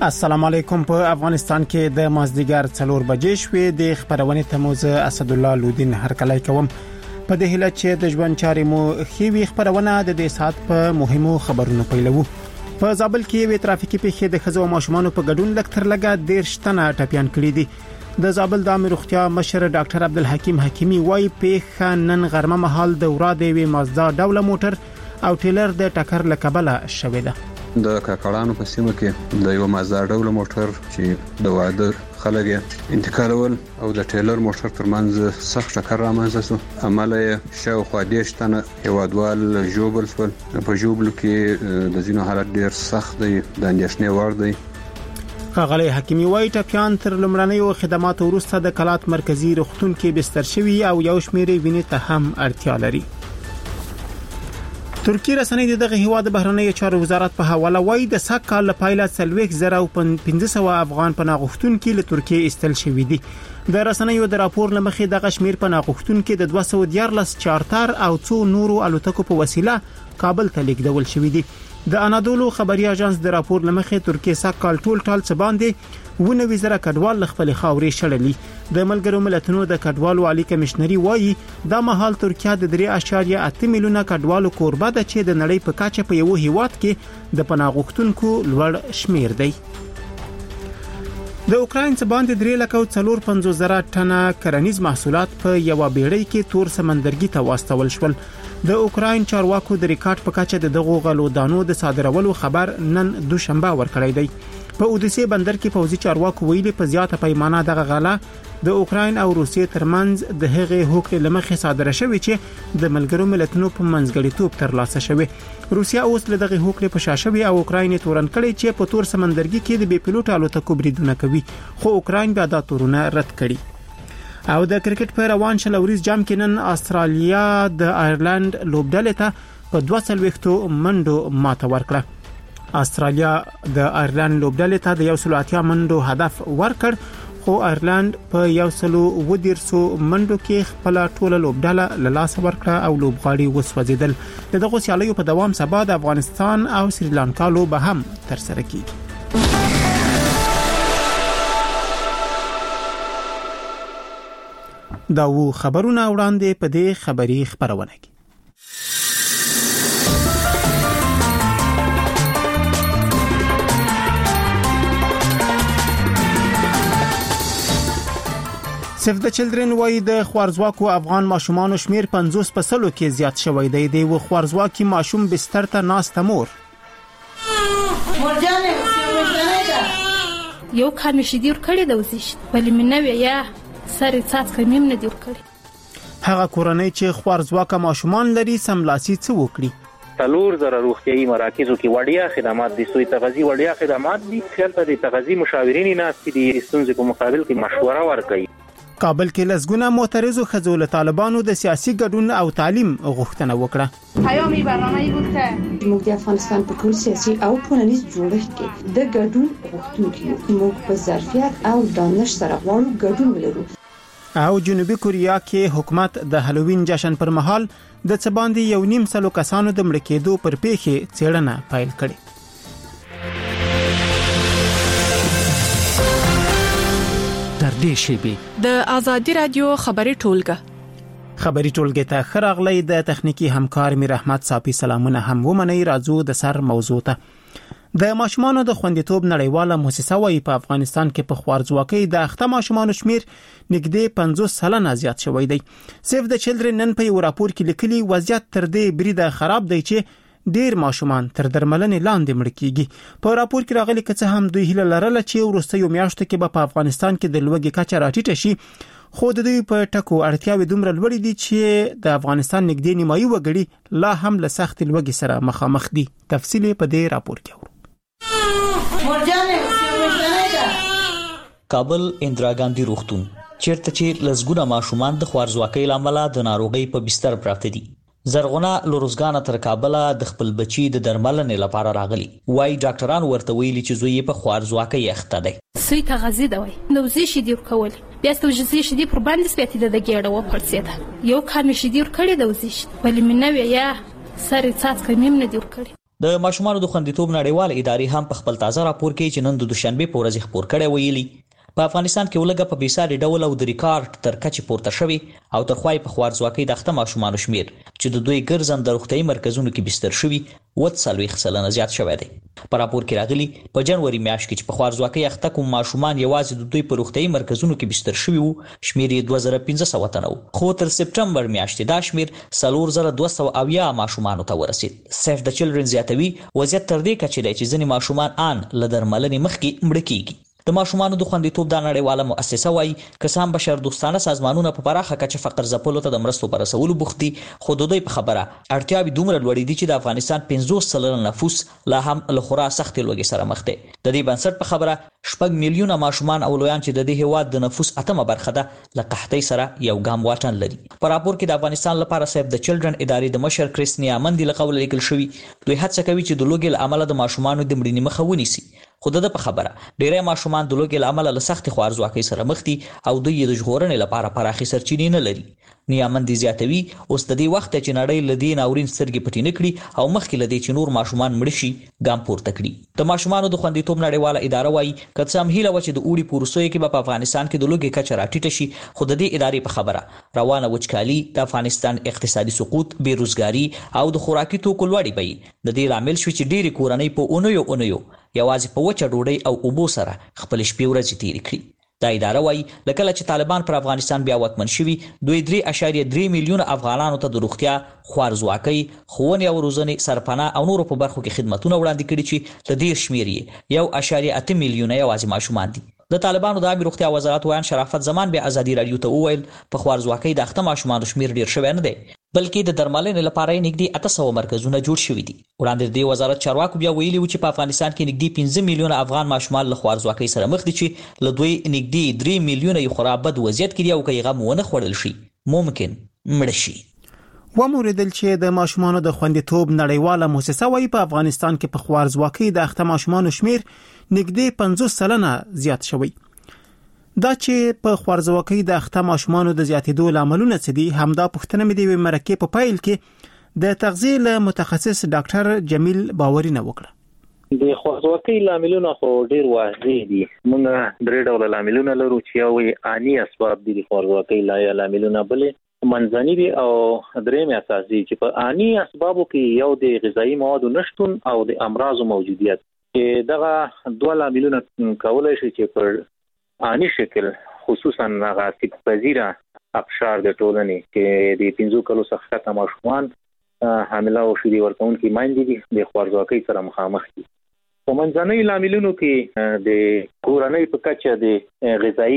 السلام علیکم. په افغانستان کې د مازدیګر 4 بجې شوې د خبرونې تموز اسد الله لودین هرکلی کوم. په دې هیله چې د ژوند چارې مو خېوي خبرونه د دې سات په مهمو خبرونو پیلوو. په زابل کې وی ترافیکي پیښې د خزو ماشومان په ګډون لکتر لګا 13 تنه ټپيان کړي دي. د زابل د امیر روغتیا مشر ډاکټر عبدالحکیم حکیمی وايي پیښه نن غرمه مهال د ورا دی وی مازدا ډوله موټر او ټیلر د ټکر لکبله شوې ده. د کاکړانو په سیمه کې د یو مازدا ډوله موټر چې د واده خلک انتقالول او د ټیلر موټر ترمنځ سخت ټکر رامنځته شو. عمله شاوخوا 10 تنه هیوادوال جوبل شول. په جوبل کې د ځینو حالت ډیر سخت دی، د اندېښنې وړ دی. ښاغلی حکیمی وايي ټپيان تر لمړنیو خدماتو وروسته د کلات مرکزی روغتون کې بستر شوي او یو شمېر وینې ته هم اړتیا لري. ترکی رسنۍ دغه هیواد بهرنی چارو وزارت په حواله وايي د سږ کال له پیله 3,1500 افغان پناه غوښتونکي له ترکیې ایستل شوي دي. د رسنیو د راپور لمخې دغه شمیر پناه غوښتونکي د 214 چارتر او څو نورو الوتکو په وسیله کابل ته لیږدول شوي دي. د انادولو خبري اژانس د راپور لمخې ترکیه سږ کال ټول څه باندې 19,000 کډوال خپل خاورې شړلي. د ملګرو ملتونو د کډوالو عالی کمشنري وايي د مهال ترکیه د 3.8 میلیونه کډوالو کوربه ده چې د نړۍ په کچه په یو هیواد کې د پناه غوښتونکو لوړ شمیر دی. د اوکراین څخه باندې 3,450,000 ټنه کرنیز محصولات په یو بیړۍ کې تور سمندرګي ته واستول شول. د اوکراین چارواکو د ریکارډ په کچه د دغو غلو دانو د صادرولو خبر نن دوشنبه ورکړی دی. په اودیسه بندر کې پوځي چارواکو ویلي په زیاته پیمانه دغه غله د اوکراین او روسیې ترمنځ د هغې هوکړې لمخې صادره شوې چې د ملګرو ملتونو په منځګړیتوب ترلاسه شوې. روسیا اوس له دغه هوکړې په شاشوي او اوکراین تورن کړي چې په تور سمندرګي کې د بي پيلوټ الوتکو بریدونه کوي، خو اوکراین بیا دا تورونه رد کړي. او د کرکټ په روان شل ورځ جام کې نن استرالیا د آیرلند لوبډلې ته په 200 منډو ماته ورکړه. استرالیا د آیرلند لوبډلې ته د 180 منډو هدف ورکړ، خو آیرلند په 120 منډو کې خپل ټوله لوبډله له لاس ورکړه او لوبغاړي وسوځیدل. دغه سیالیو په دوام سبا د افغانستان او سریلانکا لوبه هم تر سره کیږي. دا و خبرونه وړاندې په دې خبري خبرونه کې. سیف د چلډرن وايي د خوارزواکو افغان ماشومان شمیر 50% کې زیات شوی دی. د خوارزواکي ماشوم بستر ته ناسته مور یو کار مشي دی ورکړی د وسیش ولې منوي یا سره څات کمیم نه دی ورکړی. هغه کورنۍ چې خوارزواکه ماشومان لري سملاسي څه وکړي. تلور زره روغتيایي مراکزو کې وړیا خدمات دي، سوی تغذیه وړیا خدمات دي، خلک د تغذیه مشاورین ناس دي ستونزې په مقابل کې مشوره ورکوي. کابل کې لسګونه معترضو ښځو له طالبانو د سیاسي ګډون او تعلیم غوښتنه وکړه. پیامي برنامه‌ای بود که موږ د افغانستان په ټول سیاسي او ټولنیز جوړښت کې د ګډون غوښتونکي یو. موږ په ظرفیت او دانش سره غواړو ګډون ولرو. او جنوبي کوریا کې حکومت د هالووین جشن پر مهال د څه باندې 1.5 کسانو د مړ کېدو پر پیښه څېړنه پیل کړې. تر دې شیبې د آزادی رادیو خبري ټولګه ته خراغلی د تخنیکی همکار میر احمد صافي سلامونه هم ومني. راځو د سر موضوع ته. د ماشومانو د خوندیتوب نړیواله مؤسسه وايي په افغانستان کې په خوارزواکۍ د اخته ماشومانو شمیر نږدې 50% زیات شوی دی. سیف د چلډرن نن په یو راپور کې لیکلي وضعیت تر دې بریده خراب دی چې ډیر ماشومان تر درملنې لاندې مړ کیږي. په راپور کې راغلي چې هم دوی هیله لرله چې وروستیو میاشتو کې په افغانستان کې د لوږې کچه راټیټه شي، خو د دوی په ټکو اړتیاوې دومره لوړې دي چې د افغانستان نږدې نیمایي وګړي لا هم له سخت لوږې سره مخامخ دي. تفصیل په دې راپور کې اورو. کابل اندرا ګاندی روغتون چیرته چې لسګونه ماشومان د خوارزواکۍ لامل د ناروغۍ په بستر پراته دي. زرغونه لوروزګان تر کابل د خپل بچی د درملنې لپاره راغلی. وای ډاکټران ورته ویلي چې زوی په خوارزواکۍ اخته دی. سوی تغذیه دی وای نو زی شي دی کول بیا ستوجه شي دی پر باندې سپیته د ګیړه و پړسیده. یو کار مشي دی ور کړی د وزیش ولې منوي یا سره څات کمیم نه دی ور کړی. د ماشومان د خوندیتوب نړیوال ادارې هم په خپل تازه راپور کې چې نن د دوشنبه په ورځ خبر کړی ویلي په افغانستان کې ولګه په بیساري ډول او د ریکارډ تر کچې پورته شوی او تر خوای په خوارزواکۍ د اخته ماشومان شمیر چې د دوی ګرځند د روغتي مرکزونو کې بستر شوی 40% زیات شوی دی په راپور کې راغلي په جنوري میاشت کې چې په خوارزواکۍ اخته کوم ماشومان یوازې د دوی په روغتي مرکزونو کې بستر شوی وو شمیر 2500 تنه خو تر سپټمبر میاشتې دا شمیر 4200 ماشومان ته ورسید سیف د چلډرن زیاتوي وضعیت تر دې کچې دی چې ځینې ماشومان ان له درملنې مخکې مړه کیږي د ماشومان د خوندیتوب د نړیواله مؤسسه وايي کسان بشر دوستانه سازمانونه په پراخه کچه فقر ځپلو ته د مرستو پر رسولو بوخت دي خو د دوی په خبره اړتیاوې دومره لوړې دي چې د افغانستان 50% نفوس لا هم له خورا سخت لوږې سره مخ دي د دې بنسټ په خبره 6 میلیونه ماشومان او لویان چې د دې هیواد د نفوس اتمه برخه ده له قحطۍ سره یو ګام واټن لري په راپور کې د افغانستان لپاره سیف د چلډرن ادارې د مشر کریسنیا مندي له قوله لیکل شوی دوی هڅه کوي چې د لوږې له امله د ماشومانو د مړینې مخه ونیسي خو د په خبره ډیری ماشومان د لوږې له امله له سخت خوارزواکۍ سره مخ دي او دوی د ژغورنې لپاره پراخي سرچینې نه لري نیامندي زیاتوي اوس د دې وخت چې نړۍ له دې ناورین سترګې پټې نه کړي او مخکې له دې چې نور ماشومان مړ شي ګام پورته کړي د ماشومانو د خوندیتوب نړیواله اداره وايي که څه هم هیله و چې د اوړي په وروستیو کې په افغانستان کې د لوږې کچه راټیټه شي خو د دې ادارې په خبره روانه وچکالي د افغانستان اقتصادي سقوط بیروزګاري او د خوراکي توکو لوړې بیې د دې لامل شوي چې ډېرې کورنۍ په اونیو یوازې په وچه ډوډۍ او اوبو سره خپل شپې ورځې تیرې کړي دا اداره وايي لکه چې طالبان پر افغانستان بیا واکمن شوي دوی 3.3 میلیونه افغانانو ته د روغتیا خوارزواکۍ ښوونې او روزنې سرپناه او نورو په برخو کې خدمتونه وړاندې کړي چې د دې شمیر یې 1.8 میلیونه یوازې ماشومان دي د طالبانو د عامه روغتیا وزارت وایي شرافت زمان به ازادي رادیو ته وویل په خوارزواکۍ د اخته ماشومان شمیر ډیر شوی نه دی بلکې د درملنې لپاره نږدې 800 مرکزونه جوړ شوي دي وړاندې د وزارت چارواکو بیا ویلي و چې په افغانستان کې نږدې 15 میلیونه افغان ماشومان له خوارزواکۍ سره مخ دي چې له دوی نږدې 3 میلیونه یې خورا بد وضعیت کې دي او که غم ونه خوړل شي ممکن مړ شي وموریدل چې د ماشومانو د خوندیتوب نړیواله مؤسسه وايي په افغانستان کې په خوارزواکۍ د اخته ماشومان شمیر نږدې 50% زیات شوی دا چې په خوارزواکۍ د اخته ماشومان د زیاتېدو لاملونه څه دي همدا پوښتنه مې د مرکه په پایل کې د تغذیه له متخصص ډاکټر جمیل باوري نه وکړه د خوارزواکۍ لاملونه خو ډیر واضح دي موږ درې ډول لاملونه لرو چې یو اني اسباب دي د خوارزواکۍ لاملونه بلې منځني دي او درېم اساسي چې په اني اسبابو کې یو د غذایی موادو نشټون او د امراضو موجودیت دغه دوه لاملونه کولای شي چې پر اني شکل خصوصا هغه سیب پذیره اقشار د ټولنې کې د 15 کلو څخه کم ماشومان حامله او شیدې ورکوونکي میندې دي د خوارزواکۍ سره مخامخ دي په منځنۍ لاملونو کې د کورنۍ په کچه د غذایی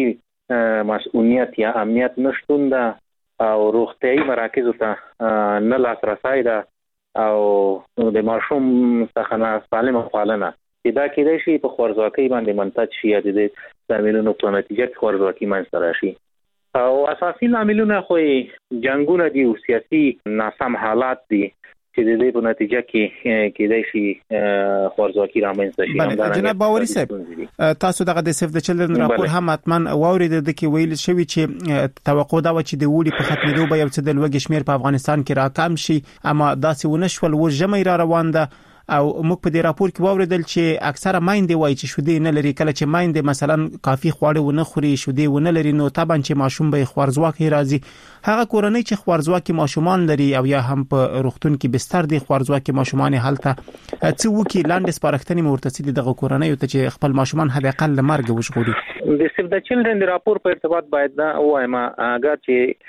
مسؤلیت یا امنیت نشټون ده او روغتیايي مراکزو ته نه لاسرسی ده او د ماشوم څخه نه سالمه پالنه دا کېدای شي په خوارزواکۍ باندې منتج شي یا د لاملونو په نتیجه کې خوارزواکۍ منځته راشي او اساسي لاملونه خو جنگونه دي او سیاسي ناسم حالات دي چې د دې په نتیجه کې کېدای شي خوارزواکۍ رامنځته شي جناب باوري صاحب تاسو دغه د سیف د چلډرن راپور هم اتمن واورید د کې ویل شوی چې توقع دا و چې د وړي په ختمېدو به یو څه د لوږې شمیر په افغانستان کې راکم شي اما داسې ونشول و ژمې را روان ده او موږ په دې راپور کې واوریدل چې اکثره مایندې وایي چې شودې نه لري کله چې مایندې مثلا کافي خواړه ونه خوري شودې ونه لري نو طبعا چې ماشوم به خوارزواکۍ راځي هغه کورنۍ چې خوارزواکۍ ماشومان لري او یا هم په روغتون کې بستر دي خوارزواکۍ ماشومان هلته څه وکي لاندې سپارښتنې مرتسي دي دغه کورنۍ ته چې خپل ماشومان حد اقل لمرګ وژغوري د سیف د چلډرن راپور په ارتباط باید دا وایم اگر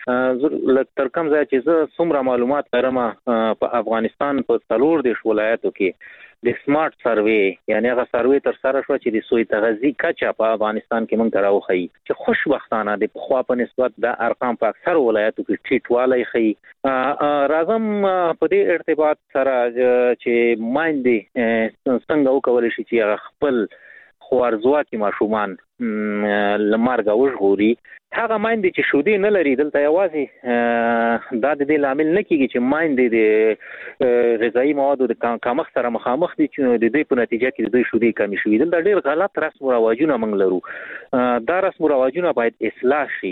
چې تر کوم ځای چې زه څومره معلومات لرم په افغانستان په 14 ولایتو کې د سمارټ سروې یعنی هغه سروې تر سره شو چې د سوی تغذیه کچا په افغانستان کې مونږ راوخی چې خوشبختانه د خوا په نسبت د ارقام په اکثر ولایتو کې ټیټوالی خي راځم په دې ارتباط سره چې مایندې څنګه وکولای شي چې خپل خوارزواکۍ ماشومان لمرګه وژغوري هغه مایندې چې شودې نه لري دلته یوازې دا د دې لامل نه کیږي چې مایندې د غذایی موادو د کمښت سره مخامخ دي چې د دې په نتیجه کې د دوی شودې کمې شوي دلته ډېر غلط رسم او رواجونه موږ لرو دا رسم او رواجونه باید اصلاح شي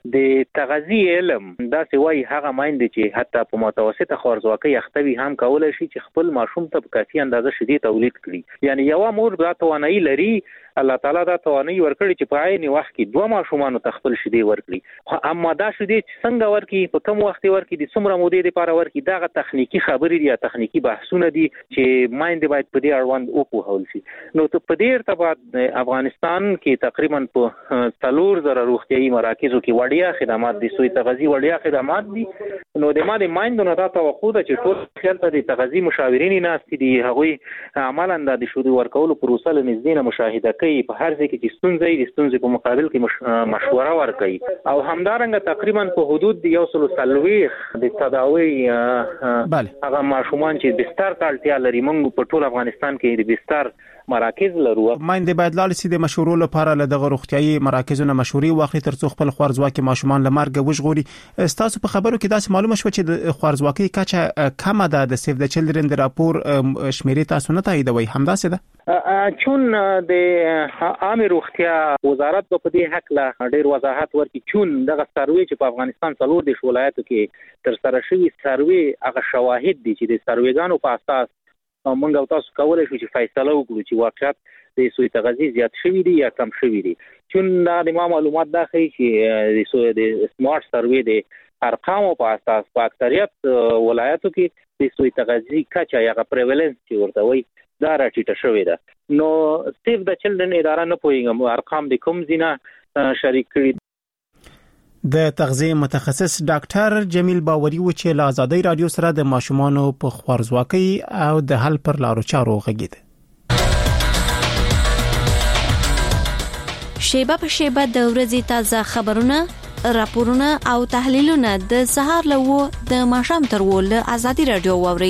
د تغذی علم دا سوي هغه مایند چې حتی په متوسطه خوارزواکۍ اختوي هم کولای شي چې خپل ماشوم ته په کافي اندازه شیدې تولید کړي. یعنی یو مور دا توانایي لري، الله تعالی دا توانایي ورکړي چې په عین وخت کې دوه ماشومان ته خپل شیدې ورکړي. اما دا شیدې څنګه ورکړي، په کوم وخت ورکړي، د څومره مودې لپاره ورکړي، دا تخنیکی خبرې دي، تخنیکی بحثونه دي چې مایند باید په دې اړوند وپوهول شي. نو ته په دې ارتباط افغانستان کې تقریبا په 4000 روغتيایي مراکزو کې وړیا خدمات دي، سوی تغذیه وړیا خدمات دي. نو د ما د مایندونو دا توقع ده چې ټول خلک د تغذیه مشاورین ناست دي، هغوی عملاً د شوري ورکولو پروسه لنږدې نه مشاهده کوي، په هر ځای کې چې ستونزې په مقابل کې مشوره ورکوي، او همدارنګه تقریبا په حدود 140 د تداوی هغه ماشومان چې بستر ته اړتیا لري، موږ په ټول افغانستان کې د بستر مراکز لرو. مایندې باید لاړ شي د مشورو لپاره له دغه روغتيایي مراکزونو مشوري واخلي ترڅو خپل خوارزواکي ماشومان لمرګ وژغوري. تاسو په خبرو کې داسې معلومه شو چې د خوارزواکي کچه کمه ده، د سیف د چلډرن د راپور شمیرې تاسو نه تاییدوي، همداسې ده؟ چون د عامه روغتیا وزارت په دې حق له ډیر وضاحت ورکړي، چون دغه سروې چې په افغانستان 4 ولایتو کې تر سره شوی سروې هغه شواهد دي چې د سروېګانو په اساس موږ او تاسو کولای شو چې فیصله وکړو چې واقعیت د سوی تغذیه زیات شوی دی یا کم شوی دی. چون د معلومات دا ښیي چې د سمارټ سروې د ارقامو په اساس په اکثریت ولایتو کې د سوی تغذیه کچه یا پریوالنس چې ورته وایي دا راټیټه شوې ده. نو سیف د چلډرن اداره نه پوهیږم ارقام د کوم ځینه شریک کړي. د تغذیه متخصص ډاکټر جمیل باوري و چې له آزادۍ رادیو سره د ماشومانو په خوارزواکۍ او د حل پر لارو چارو غږیده. شیبه په شیبه د ورځې تازه خبرونه، راپورونه او تحلیلونه د سهار له د ماښام تر له آزادۍ رادیو واوري.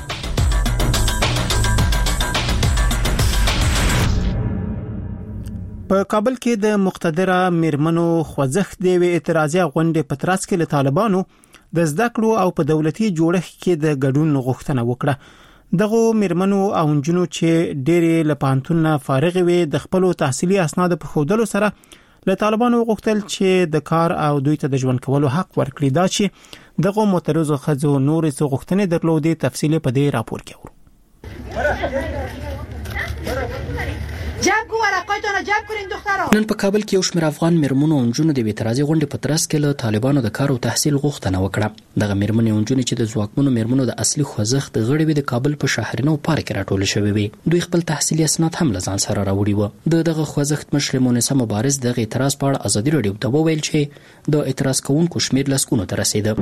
په کابل کې د مقتدره میرمنو خوځښت د اعتراضي غونډې په ترڅ کې له طالبانو د زده کړو او په دولتي جوړښت کې د ګډون غوښتنه وکړه. دغه میرمنو او نجونو چې ډېرې له پانتون فارغ وي د خپل تحصیلي اسناد په خودلو سره له طالبانو غوښتل چې د کار او دوی ته د ژوند کولو حق ورکړي. دا چې دغه معترضو خځو نورې څه غوښتنې درلودې تفصیل په دې راپور کې ورو. نن په کابل کې یو شمېر افغان میرمنو او نجونو د اعتراضي غونډې په ترڅ کې له طالبانو د کار او تحصیل غوښتنه وکړه. دغه میرمنې او نجونې چې د ځواکمنو میرمنو د اصلي خوځښت غړي وي د کابل په شاهرینو پارک کې راټول شوي وي. دوی خپل تحصیلي اسناد هم له ځان سره راوړي وو. دغه خوځښت مشر مونسه مبارز دغه اعتراض په اړه ازادي رادیو ته وویل چې د اعتراض کوونکو شمېر لسګونو ته رسیده.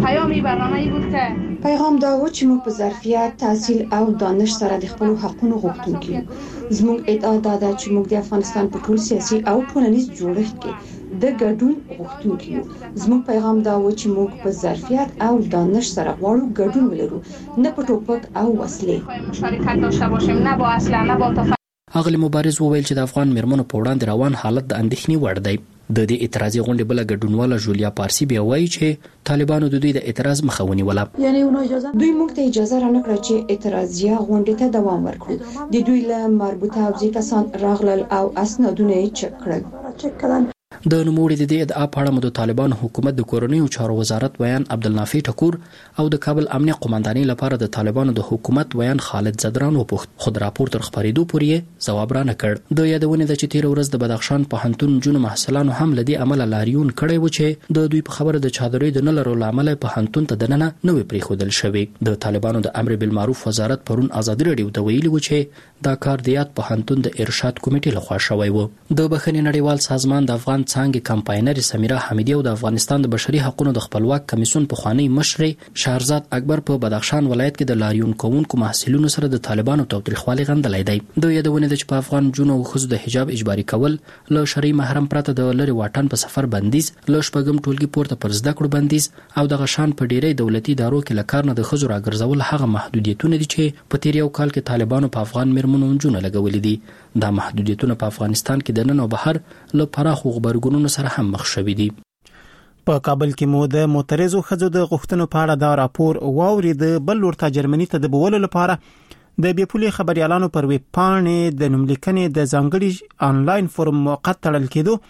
پیغام دا و چې موږ په ظرفیت، تحصیل او دانش سره د خپل حقونو غوښتونکو یو. زموږ ادعا ده چې موږ د افغانستان په ټول سیاسي او ټولنیز جوړښت کې د ګډون غوښتونکو یو. زموږ پیغام دا و چې موږ په ظرفیت او دانش سره غواړو ګډون ولرو، نه په ټوپک او وسلې. مشارکت داشته باشیم، نه با اسلحه نه با تفنگ. اغلی مبارز وویل چې د افغان میرمنو په وړاندې روان حالت د اندېښنې وړ دی. د دې اعتراضي غونډې بل ګډونواله جولیا پارسی بیا وایي چې طالبانو د دوی د اعتراض مخه ونیوله. یعنی دوی موږ ته اجازه رانکړه چې اعتراضیه غونډې ته دوام ورکړو. د دوی له مربوطه اوځي کسان راغلل او اسنادونه یې چک کړل. د نوموړي د دې ادعا په اړه د طالبانو حکومت د کورنیو چارو وزارت ویان عبدالنافع ټکور او د کابل امنیه قومندانۍ لپاره د طالبانو د حکومت ویان خالد زدران وپوښت، خو د راپور تر خپرېدو پورې ځواب را نه کړ. د یادونه ده چې تیر ورځ د بدخشان پوهنتون جنو محصلانو هم لدی عمل لاریون کړی و چې د دوی په خبره د چادرۍ د نه لرلو عمل پوهنتون ته دننه نوې پریښودل شوی. د طالبانو د امر بالمعروف وزارت پرون آزادي رادیو ته ویلي و چې دا کار د یاد پوهنتون د ارشاد کمیټې لخوا شوی و. د بخښنې نړیوال سازمان د افغان څانګې کمپاینر سمیرا حمیدی او د افغانستان د بشري حقوقو د خپلواک کمیسیون په خوانی مشر شهرزاد اکبر په بدخشان ولایت کې د لاریون کوونکو محصلینو سره د طالبانو توتریخوالي غندلای دی. د یادونه ده چې په افغان جنو او خزو د حجاب اجباري کول، له شرعي محرم پرته د لری واټن په سفر بندیز، له شپږم ټولګي پورته پر زده کړو بندیز او د غشان په ډیری دولتي ادارو کې لکار نه د خزو راګرځول هغه محدودیتونه دي چې په تیر یو کال کې طالبانو په افغان میرمنو جنو لګولې دي. دا محدودیتونه په افغانستان کې د نن او بهر له پراخو غبرګونونو سره هم مخ شوي دي. په کابل کې مو د معترضو ښځو د غوښتنو په اړه دا راپور واورید. بل ورته جرمني ته د بولو لپاره د بیپولي خبريالانو پر ویب پاڼې د نوملیکنې د ځانګړي آنلاین فورم موقت تړل کېدو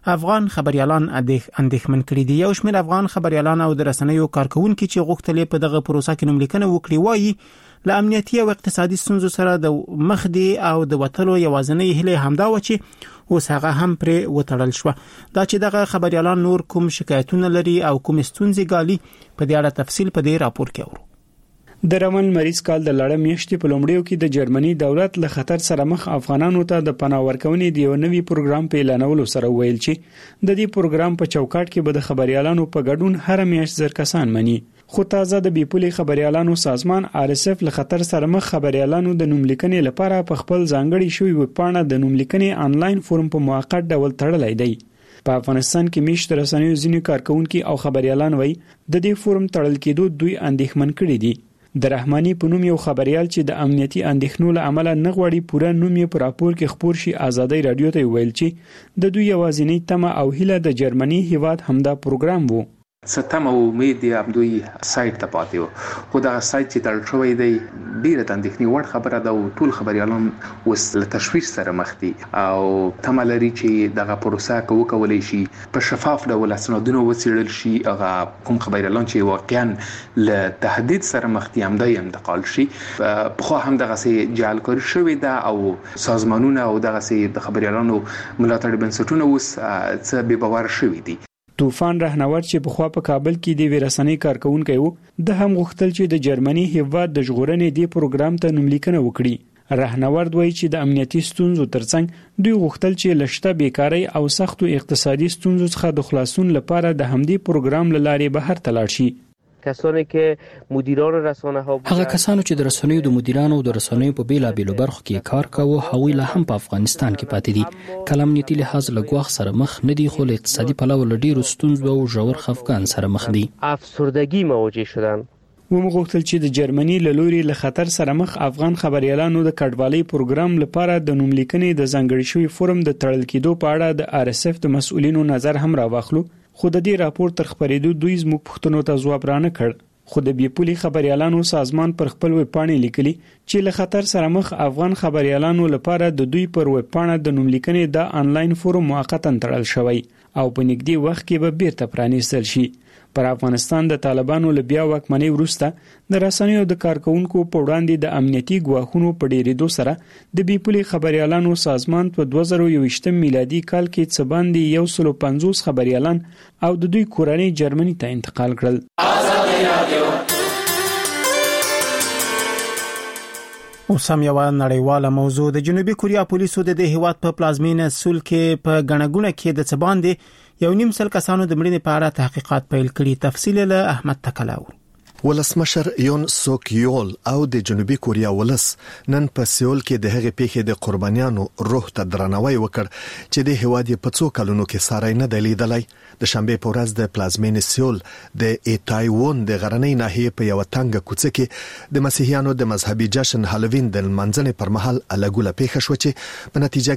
افغان خبريالان اندېښمن کړي دي. یو شمېر افغان خبريالان او د رسنیو کارکونکو چې غوښتل په دغه پروسه کې نوملیکنه وکړي وایي له امنیتي او اقتصادي ستونزو سره د مخ دي او د وټلو یوازنۍ هله همدا و چې اوس هغه هم پر وټړل شو. دا چې دغه خبريالان نور کوم شکایتونه لري او کوم ستونزې ګالي په دې اړه تفصیل په دې راپور کې اورو. د رمضان مریض کال د لړم میاشتې په لومړیو کې د جرمني دولت له خطر سره مخ افغانانو ته د پناه ورکونې د یو نوي پروګرام په اعلانولو سره ویل چې د دې پروګرام په چوکاټ کې به د خبريالانو په ګډون هر میاشت زر کسان مني. خو تازه د بیپولي خبريالانو سازمان RSF له خطر سره مخ خبريالانو د نوملیکنې لپاره په خپل ځانګړي شوی ویبپاڼه د نوملیکنې آنلاین فورم په موقت ډول تړلای دی. په افغانستان کې میشت رسنیو ځینې کارکونکو او خبريالان وایي د دې فورم تړل کېدو دوی اندېښمن کړي دي. د رحماني په نوم یو خبريال چې د امنیتي اندېښنو له امله نه غواړي پوره نوم یې په راپور کې خبر شي ازادي رادیو ته ویل چې د دوی یوازینی تمه او هیله د جرمني هیواد همدا پروګرام وو. ستم او امید ام دوی سایت ته پاتې وو خو دا سایت چې تړل شوی دی ډیره اندېښنې وړ خبره ده او ټول خبريالان اوس له تشویش سره مخ دي او تمه لري چې دغه پروسه کولی شي په شفاف ډول اسنادونه وڅېړل شي. هغه کوم خبريالان چې واقعا له تهدید سره مخ دي هم د انتقال شي. خو هم دغه سي جعلکاری شوی ده او سازمانونه او دغه سي د خبريالانو ملاتړ بنسټونه اوس څه به باور شوی دي. طوفان رهنورد چې په خوا په کابل کې د ورسنۍ کارکونکو وو د هم غوښتل چې د جرمني هیواد د ژغورنې دی پروګرام ته نوملیکنه وکړي. رهنورد وایي چې د امنیتي ستونزو ترڅنګ دوی غوښتل چې لشته بیکاری او سختو اقتصادي ستونزو څخه د خلاصون لپاره د همدې پروګرام لارې بهر ته لاړ شي. کسانی که مدیران رسانه ها هغه کسانو چې د رسنیو د مدیرانو او د رسنیو په بیلابیلو برخو کې کار کاوه هغوی لا هم په افغانستان کې پاتې دي. کله امنیتي لحاظ له ګواښ سره مخ نه دي خو له اقتصادي پلوه له ډیرو ستونزو او ژور خفګان سره مخ دي. افسردگی مواجه شدن. ومغوښتل چې د جرمني له لوري له خطر سره مخ افغان خبريالانو د کډوالۍ پروګرام لپاره د نوملیکنې د ځانګړي شوی فورم د تړل کېدو په اړه د RSF د مسؤلینو نظر هم راوخلو خو د دې راپور تر خبرېدو دوی زموږ پوښتنو ته ځواب رانه کړ. خو د بیپولي خبريالانو سازمان پر خپل ویبپاڼه لیکلي چې له خطر سره مخ افغان خبريالانو لپاره د دوی پر ویبپاڼه د نوملیکنې د آنلاین فورم موقتا تړل شوی او په نږدې وخت کې به بیرته پرانیستل شي. پر افغانستان د طالبانو له بیا واکمنۍ وروسته د رسنیو د کارکونکو په وړاندې د امنیتي ګواښونو په ډیرېدو سره د بیپولي خبريالانو سازمان په 2021 میلادي کال کې څه باندې 150 خبريالان او د دوی کورنۍ جرمني ته انتقال کړل. اوس هم یو نړیواله موضوع د جنوبي کوریا پولیسو د هیواد په پلازمینه سول کې په غنګونه کې د څه باندې 1.5 کسانو د مړینې په اړه تحقیقات پیل کړي. تفصیل له احمد تکلاو. ولسمشر یون سوک یول او د جنوبي کوریا ولس نن په سیول کې د هغې پیښې د قربانیانو روح ته درناوی وکړ چې د هیواد په څو کلونو کې ساري نه دلیدلای. د شنبه په ورځ د پلازمین سیول د ایتایوون د غرنۍ ناحیې په یو تنګ کوڅه کې د مسیحیانو د مذهبي جشن هالووین د منځنې پر مهال الګوله پیښه شو چې په نتیجه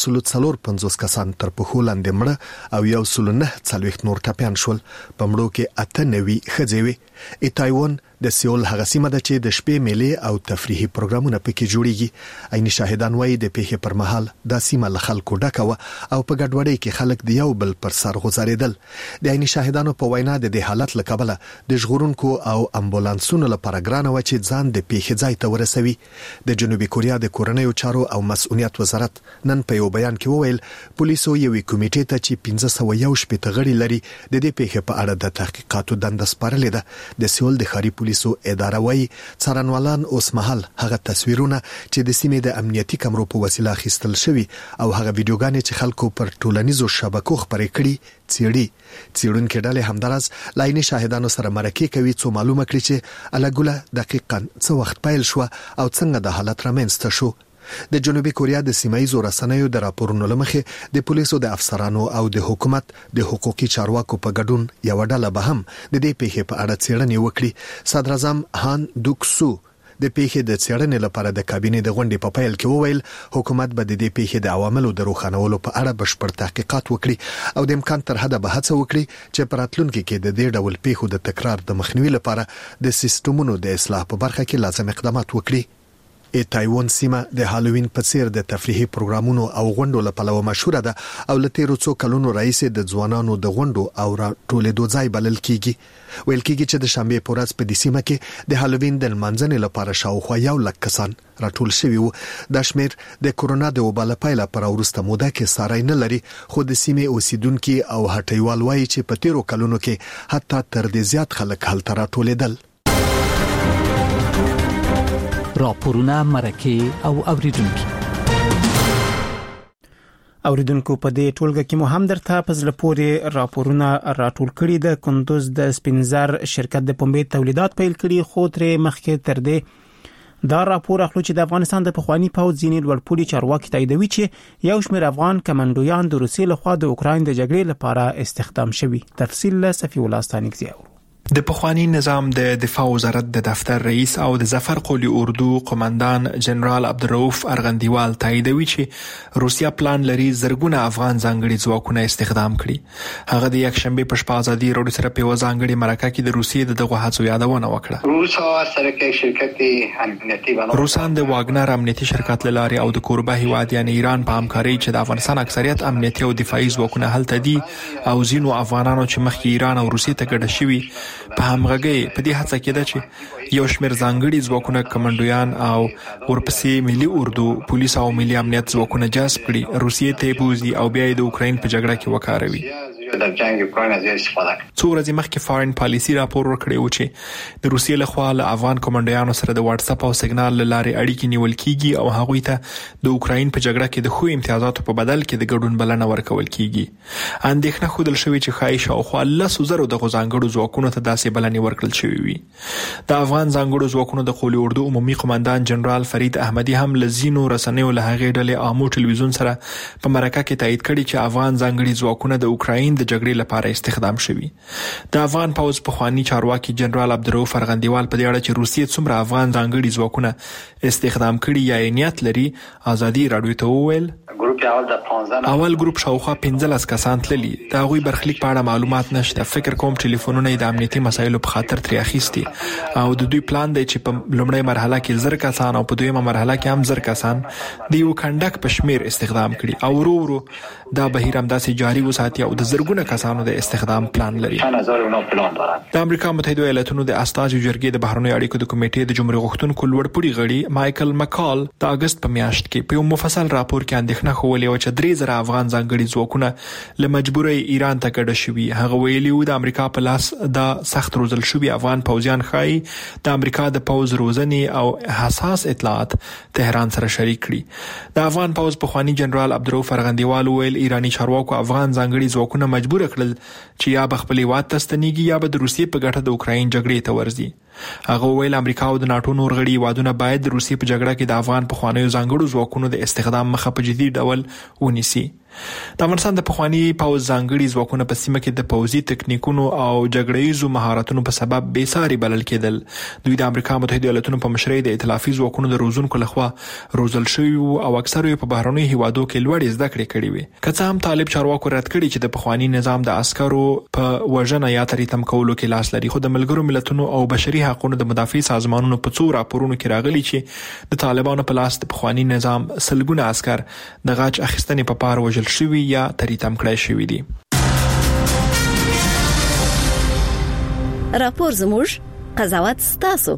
کې 150 کسان تر پخو لاندې مړه او 109 نور ټپيان شول. په مړو کې 98 ښځې وي. ایتایوون د سیول هغه سیمه ده چې د شپې میلې او تفریحي پروګرامونه پکې جوړیږي. عیني شاهدان وایي د پیښې پر مهال د سیمه له خلکو ډکه و او په ګډوډۍ کې خلک د یو بل پر سر غوځارېدل. د عیني شاهدانو په وینا د دې حالت له کبله د ژغورونکو او امبولانسونو لپاره ګرانه و چې ځان د پیښې ځای ته ورسوي. د جنوبي کوریا د کورنیو چارو او مسؤلیت وزارت نن په یو بیان کې وویل پولیسو یوې کمیټې ته چې 511 غړي لري د دې پیښې په اړه د تحقیقاتو دنده سپارلې ده. د سیول د ښاري پولیسو اداره وايي څارنوالان اوس مهال هغه تصویرونه چې د سیمې د امنیتي کمرو په وسیله اخیستل شوي او هغه ویډیوګانې چې خلکو پر ټولنیزو شبکو خبرې کړي څېړونکو ډلې همدارس لایني شاهدانو سره مرکه کوي څو معلومه کړي چې الګوله دقیقاً څه وخت پیل شو او څنګه د حالت رامنځته شو. د جنوبي کوریا د سیمایي رسنیو د راپورونو لمخې د پولیسو د افسرانو او د حکومت د حقوقي چارواکو په ګډون یو ډله به هم د دې پیښې په اړه څېړنې وکړي. صدر اعظم هان دوکسو د پیښې د څېړنې لپاره د کابینې د غونډې په پیل کې وویل حکومت به د دې پیښې د عواملو د روښانولو په اړه بشپړ تحقیقات وکړي او د امکان تر حده به هڅه وکړي چې په راتلونکي کې د دې ډول پیښو د تکرار د مخنیوي لپاره د سیستمونو د اصلاح په برخه کې لازم اقدامات وکړي. تایوان سیمه د هالووین په څیر د تفریحي پروګرامونو او غونډو لپاره مشهوره ده او لته روڅو کلونو رئیس د ځوانانو د غونډو او ټولېدو ځای بلل کیږي ویل کیږي چې د شنبه په ورځ په دې سیمه کې د هالووین د منځنۍ لپاره شاوخوا 1 لک کسان راټول شوي وو د شمیر د کورونا د وبال پایله پر ورسته موده کې سارای نه لري خو د سیمې اوسیدونکو او هټیوال وایي چې په تیرو کلونو کې حتی تر دې زیات خلک هلته راټولېدل راپورونه مرکه او اوریدونکو په دې ټولګه کې مو هم درته په ځل پورې راپورونه راټول کړي د کندوز د سپینزر شرکت د پنبې تولیدات پیل کړي خو ترې مخکې تر دې دا راپور اخلو چې د افغانستان د پخوانی پوځ ځینې لوړپوړي چارواکي تاییدوي چې یو شمېر افغان کمانډویان د روسیې لخوا د اوکراین د جګړې لپاره استخدام شوي تفصیل له صفی الله ستانکزی د پخوانی نظام د دفاع وزارت د دفتر رئیس او د ظفر قولی اردو قومندان جنرال عبدالرؤف ارغندیوال تاییدوي چې روسیا پلان لري زرګونه افغان ځانګړي ځواکونه استخدام کړي هغه د یک شنبه په شپه ازادي روډ سره په ځانګړي مرکه کې د روسیې دغه هڅو یادونه وکړه روسان د واګنر امنیتي شرکت لاري او د کوربه هیواد یعنی ایران په همکاري چې د افغانستان اکثریت امنیتي او دفاعي ځواکونه هلته دي او ځینو افغانانو چې مخکې ایران او روسیې ته ګډ شوي په همغږي په دې هڅه کې ده چې یو شمېر ځانګړي ځواکونه کمانډویان او ورپسې ملي اردو پولیس او ملي امنیت ځواکونه جذب کړي روسیې ته بوزي او بیا د اوکراین په جګړه کې وکاروي در جنگ اوکراین از استفاده کړي. څو ورځې مخکې فارن پالیسی راپور ورکړی و چې د روسیې لخوا له افغان کمانډویانو سره د واتس اپ او سیګنال لارې اړیکې نیول کیږي او هغوی ته د اوکراین په جګړه کې د خو امتیازاتو په بدل کې د ګډون بلنه ورکول کیږي. اندېښنه خوده شوې چې خایي شاوخوا 100,000 د ځانګړو ځواکونو ته داسې بلنې ورکړل شوې وي. د افغان ځانګړو ځواکونو د قولی اردو عمومي قومندان جنرال فرید احمدي هم لزینو رسنیو له هغې ډلې عامو ټلویزیون سره په مرکه کې تایید کړي چې افغان ځانګړي ځواکونه د اوکراین د جګړې لپاره استخدام شوي. د افغان پوځ پخوانی چارواکي جنرال عبدالرؤف ارغندیوال په دې اړه چې روسیې څومره افغان ځانګړي ځواکونه استخدام کړي یا نیت لري ازادي راډیو ته وویل اول ګروپ شاوخوا 15 کسان تللي د هغوی برخلیک په اړه معلومات نشته. فکر کوم ټلیفونونه د امنیتي مسایلو په خاطر ترې اخیستي او د دوی پلان دی چې په لومړی مرحله کې 1000 کسان او په دویمه مرحله کې هم 1000 کسان د یو کندک په شمیر استخدام کړي او ورو ورو دا بهیر هم داسې جاری وساتي او د زرګونه کسانو د استخدام پلان لري. د امریکا متحده ایالاتونو د استازو جرګې د بهرنیو اړیکو د کمیټې د جمهوریت غوښتونکو لوړپوړي غړي مایکل مکال د اگست په میاشت کې په یو مفصل راپور کې اندېښنه خولې او چې 3000 افغان ځانګړي ځواکونه له مجبوري ایران ته کډه شوي. هغه ویلي و د امریکا په لاس دا سخت روزل شوي افغان پوځیان خای د امریکا د پوځ روزنې او حساس اطلاعات تهران سره شریک کړي. د افغان پوځ پخوانی جنرال عبدالرؤف ارغندیوال ویل ایرانی چارواکو افغان ځانګړي ځواکونه مجبور کړل چې یا بخپلې وات تستنیږي یا به د روسیې په ګټه د اوکراین جګړې ته ورځي. هغه ویل امریکا او د ناتو نور غړي وادونه باید د روسیې په جګړه کې د افغان پخوانیو ځانګړو ځواکونو د استخدام مخه په جدي ډول ونیسي. د افغانستان د پخوانی پوځ ځانګړي ځواکونه په سیمه کې د پوځي تکنیکونو او جګړه‌یزو مهارتونو په سبب بې ساري بلل کېدل. دوی د امریکا متحده ایالاتونو په مشرۍ د ائتلافي ځواکونو د روزونکو لخوا روزل شوي او اکثره په بهرنیو هیوادو کې لوړې زده کړې کړې وي. که څه هم طالب چارواکو رد کړي چې د پخوانی نظام د عسکرو په وژنه یا تریتم کولو کې لاس لري، خو د ملګرو ملتونو او بشري حقوقو د مدافع سازمانونو په څو راپورونو کې راغلي چې د طالبانو په لاس د پخوانی نظام سلګونه عسكر د غاچ اخیستنې په پار وژل شوي یا تریتم کړای شوي دي. راپور زموږ قضاوت ستاسو.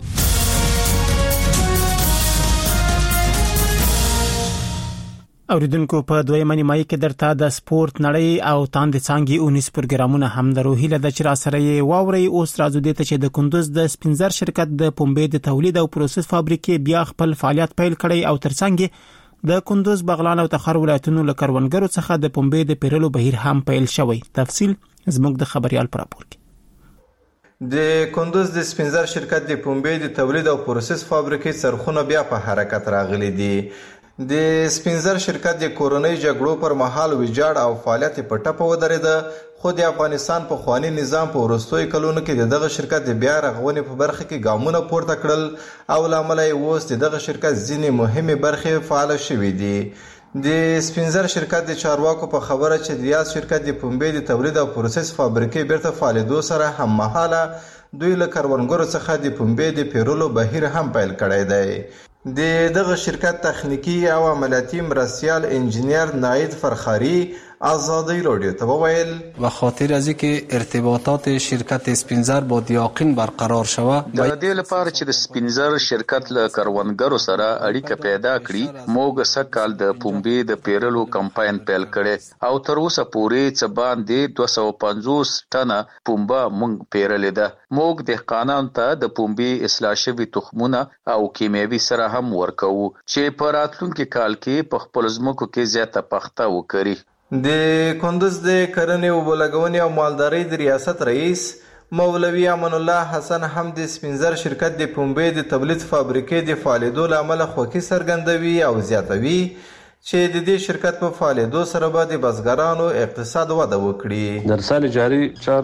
اوریدونکو په دویمه نیمایي کې درته د سپورت نړۍ او تاند څنګه 19 پروګرامونه هم درو هیله د چر سره یې واوري. اوس راځو د ته چې د کندوز د سپینزر شرکت د پنبې د تولید او پروسس فابریکې بیا خپل فعالیت پیل کړي او ترڅنګ د کندوز بغلان او تخار ولایتونو له کروندګرو څخه د پنبې د پیرلو بهیر هم پیل شوی. تفصیل زموږ د خبريال پر راپور کې. د کندوز د سپینزر شرکت د پنبې د تولید او پروسس فابریکې څرخونه بیا په حرکت راغلي دي. د سپینزر شرکت د کورونی جګړو پر مهال ویجاړ او فعالیت په ټپه ودرېده، خو د افغانستان په خواني نظام په ورستوي کلونو کې دغه شرکت د بیا رغونې په برخه کې ګامونه پورته کړل او لامل یې اوس دغه شرکت ځینې مهمه برخې فعال شوې دي. د سپینزر شرکت د چارواکو په خبره چې د یاد شرکت د پنبې د تولید او پروسس فابریکې بیرته فعالیدو سره هم مهاله دوی له کروندګرو څخه د پنبې د پیرلو بهیر هم پیل کړی دی. دغه شرکت تخنیکی او عملیاتي مرستیال انجینیر ناید فرخاری آزادی رادیو ته وویل و خاطر از اینکه ارتباطات شرکت اسپینزر با دیاقین برقرار شوه د دې لپاره چې د سپینزر شرکت له کروندګرو سره اړیکه پیدا کړي موږ سکهال د پنبې د پیرلو کمپاین پیل کړي او تر اوسه پورې څه باندې 250 ټنه پنبه موږ پیرلې ده. موږ دهقانانو ته د پنبې اصلاح شوي تخمونه او کیمیاوي سره هم ورکوو چې په راتلونکي کال کې په خپل ځمکو کې زیاته پخته وکړي. د کندوز د کرنې او بلګونې او مالدارۍ د ریاست رئیس مولوی امان الله حسن هم د سپینزر شرکت د پنبې د تولید فابریکې د فعالیدو لامل خوښي څرګندوي او زیاتوي چې د دې شرکت په فعالیدو سره به د بزګرانو اقتصاد وده وکړي. در سال جاری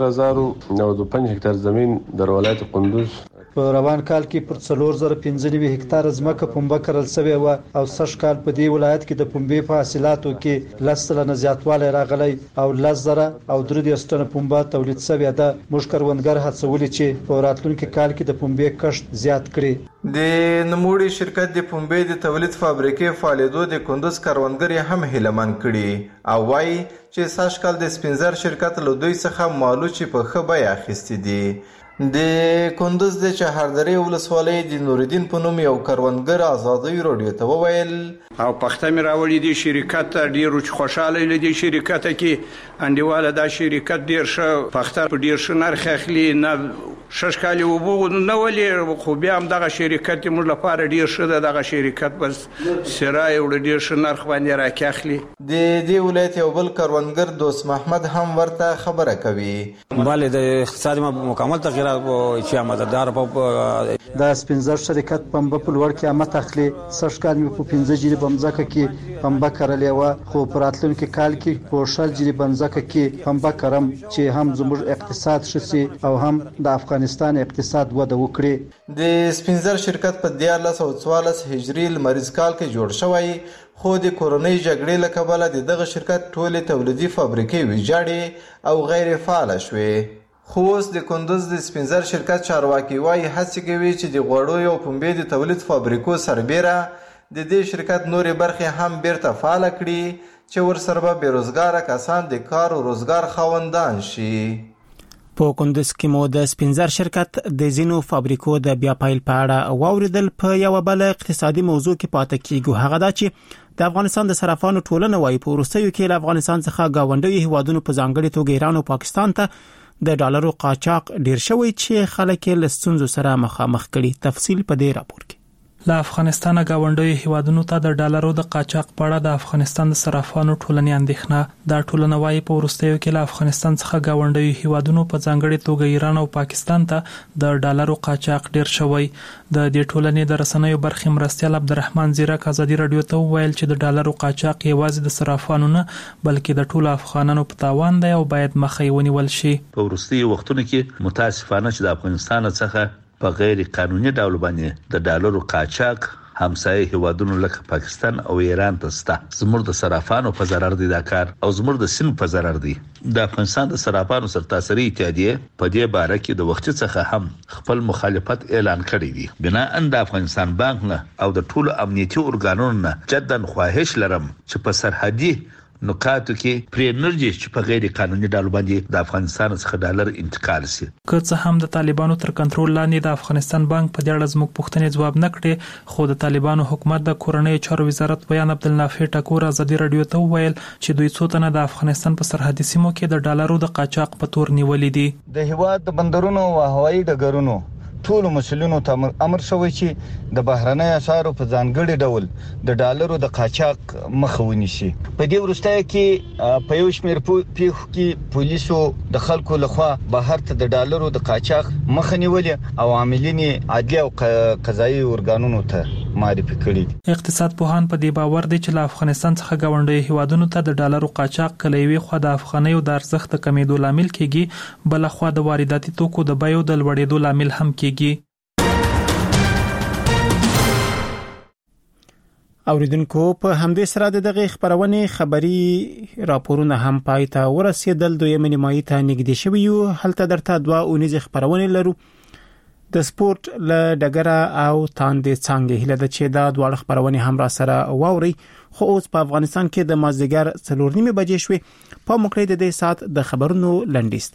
4095 هکتار زمین در ولایت قندوز په روان کال کې پر 4095 هکتار ځمکه پنبه کرل شوې و او سږ کال په دې ولایت کې د پنبې په حاصلاتو کې 10% زیاتوالی راغلی او 10,000 او 3 ټنه پنبه تولید شوې ده. موږ کروندګر هڅولي چې په راتلونکي کال کې د پنبې کښت زیات کړي. د نوموړي شرکت د پنبې د تولید فابریکې فعالیدو د کندوز کروندګر هم هیلمن کړي او وايي چې سږ کال د سپینزر شرکت له دوی څخه مالو چې په ښه بیه اخیستي دي. د کندوز د چهاردرې ولسوالۍ د نوردین په نوم یو کروندګر آزادی رادیو ته وویل او پخته مې راوړې دي شرکت ډیر خوشاله لیدي شرکت کې انډیواله دا شرکت ډیر ښه پخته په ډیر ښه نرخ اخلي نه ششکالي وبو نه ولې خو بیا هم دغه شرکت موږ لپاره ډیر ښه ده. دغه شرکت بس سرای وړ ډیر ښه نرخ باندې راکاخلي. د دې ولایت یو بل کروندګر دوست محمد هم ورته خبره کوي. بله د اقتصادي مکمل تغییرات چې آمدار په د سپینزر شرکت پنبه په لوړ قیمت اخلي. سږ کال مې په 15 جری بمځکه کې پنبه کرلې و خو په راتلونکي کال کې په 6 جری بمځکه کې پنبه کرم چې هم زموږ اقتصاد شسي او هم د افغانستان اقتصاد وده وکړي. د سپینزر شرکت په 1444 هجری لمریز کال کې جوړ شوی خو د کورونی جګړې له کبله دغه شرکت ټولې تولیدي فابریکې ویجاړې او غیر فعال شوې. خو اوس د کندوز د سپینزر شرکت چارواکي وايي هڅې کوي چې د غوړو او پنبې د تولید فابریکو سربیره د دې شرکت نورې برخې هم بیرته فعال کړي چې ورسره به بیروزګاره کسان د کار او روزګار خاوندان شي. په کندوز کې مو د سپینزر شرکت د زینو فابریکو د بیا پایل په اړه واوریدل. په یو بل اقتصادي موضوع کې پاتې کیږو هغه دا چې د افغانستان د صرافانو ټولنه وايي په وروستیو کې له افغانستان څخه گاونډي هیوادونو په ځانګړي توګه ایران او پاکستان ته د ډالرو قاچاق ډیر شوی چې خلک له ستونزو سره مخامخ کړي. تفصیل په دې راپور کې. له افغانستان غونډوي هیوادونو ته د ډالرو د قاچاق په اړه د افغانستان د صرافانو ټولنې اندېښنه دا ټولنه وايي په وروستیو کې له افغانستان څخه غونډوي هیوادونو په ځانګړي توګه ایران او پاکستان ته د ډالرو قاچاق ډیر شوی. د دې ټولنې د رسنیو برخې مرستیال عبدالرحمن زیرک ازادي رادیو ته ویل چې د ډالرو قاچاق یوازې د صرافانو نه بلکې د ټولو افغانانو په تاوان دی او باید مخه ونیول شي. په وروستیو وختونو کې متاسفانه چې د افغانستان څخه په غیر قانوني ډول باندې د ډالرو قاچاق همسایه هیوادونو لکه پاکستان او ایران ته ستا زموږ د صرافانو په ضرر دي دا کار او زموږ د سین په ضرر دي. د افغانستان د صرافانو سرتاسري اتحادیه په دې باره کې د وخت څخه هم خپل مخالفت اعلان کړی دی. بنا ان د افغانستان بانک نه او د ټولو امنیتي ارګانونو نه جدن خواهش لرم چې په سرحدي نقاطو کې پرې نرجی چې په غیر قانوني ډول باندې د افغانستان څخه ډالر انتقال شي. که څه هم د طالبانو تر کنټرول لاندې د افغانستان بانک په دې اړه زموږ پوښتنې ځواب نه کړي خو د طالبانو حکومت د کورنۍ چارو وزارت بیان عبدالنافع ټکور ازادي رادیو ته ویل چې دوی څو تنه د افغانستان په سرحدي سیمو کې د ډالرو د قاچاق په تور نیولې دي. د هیواد د بندرونو او هوایي ډګرونو ټول مسؤلینو ته امر شوی چې د بهرنۍ اسعارو په ځانګړي ډول د ډالرو د قاچاق مخه ونیسي. په دې وروستیو کې په یو شمېر پیښو کې پولیسو د خلکو لخوا بهر ته د ډالرو د قاچاق مخه نیولې او عاملین عادي او قضایي ارګانونو ته معرفي کړي. اقتصاد پوهان په دې باور دي چې له افغانستان څخه گاونډي هیوادونو ته د ډالرو قاچاق کله وی خو د افغانیو د ارزښت کمیدو لامل کیږي بل خو د وارداتي توکو د بیو د لوړېدو لامل هم کیږي. اوریدونکو په همدې سره دغه خبرونه خبري راپورونه هم پای ته ورسېدل. دویمه نیمایي ته نږدې شوی یو هلته درته 2 اونیز خبرونه لرو. د سپورت له ډګره او تاندې څنګه هله د چې دا دواړه خبرونه هم را سره واوري خو اوس په افغانستان کې د مازدیګر 4:30 بجې شوې په موکړې د دې سات د خبرونو لنډیسته.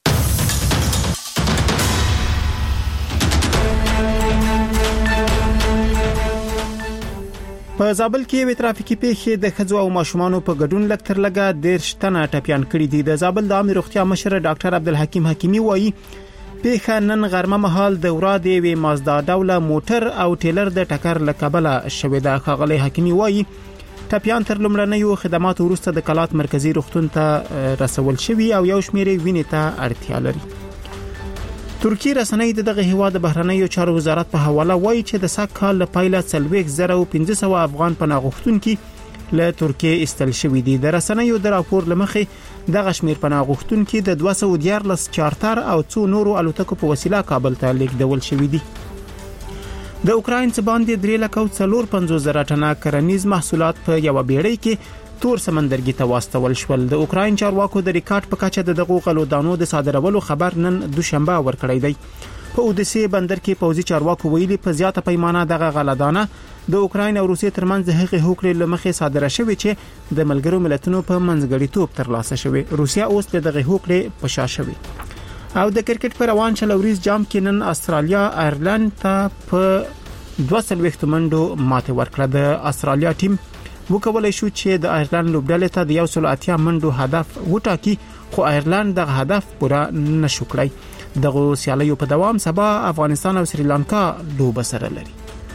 په زابل کې وی ترافیکي پیښې د خځو او ماشومانو په ګډون لکتر لګا د شتنه ټپيان کړي دي. د زابل د عامه روغتیا مشر ډاکټر عبدالحکیم حکیمی وایي پیښه نن غرمه مهال د ورادې وی مازدا ډوله موټر او ټیلر د ټکر لکبله شوې ده. خغلی حکیمی وایي ټپيان تر لمړنیو خدماتو وروسته د کلات مرکزی روغتون ته رسول شوي او یو شمېر وینې ته اړتیا لري. ترکی رسنۍ دغه هیواد بهرنیو چارو وزارت په حواله وایي چې د ساک کال له پایله 3,1500 افغان پناه غوښتونکي له ترکیه استل شوي دي. د رسنیو د راپور لمخې دغه شمیر پناه غوښتونکي د 214 چارتر او څو نورو الوتکو په وسیله کابل ته لیږدول شوي دي. د اوکراین څخه باندې 3,450,000 ټنه کرنیز محصولات په یو بیړۍ کې تور سمندرګي ته واستول شول. د اوکراین چارواکو د ریکارډ په کچه د دغو غلو دانو د صادرولو خبر نن دوشنبه ورکړی دی. په اودیسه بندر کې پوځي چارواکو ویلي په زیاته پیمانه دغه غلدانه د اوکراین او روسیې ترمنځ د هغې هوکړې لمخې صادره شوې چې د ملګرو ملتونو په منځګړیتوب ترلاسه شوې. روسیا اوس دغه هوکړې په شا شوې. او د کرکټ پر روان چلوریز جام کې نن استرالیا آیرلند ته په 2 منډو ماته ورکړه. د استرالیا ټیم وکولای شو چې د آیرلند لوبډلې ته د 180 منډو هدف وټاکي خو آیرلند دغه هدف پوره نشو کړی. دغه سیالیو په دوام سبا افغانستان او سریلانکا لوب سره لري.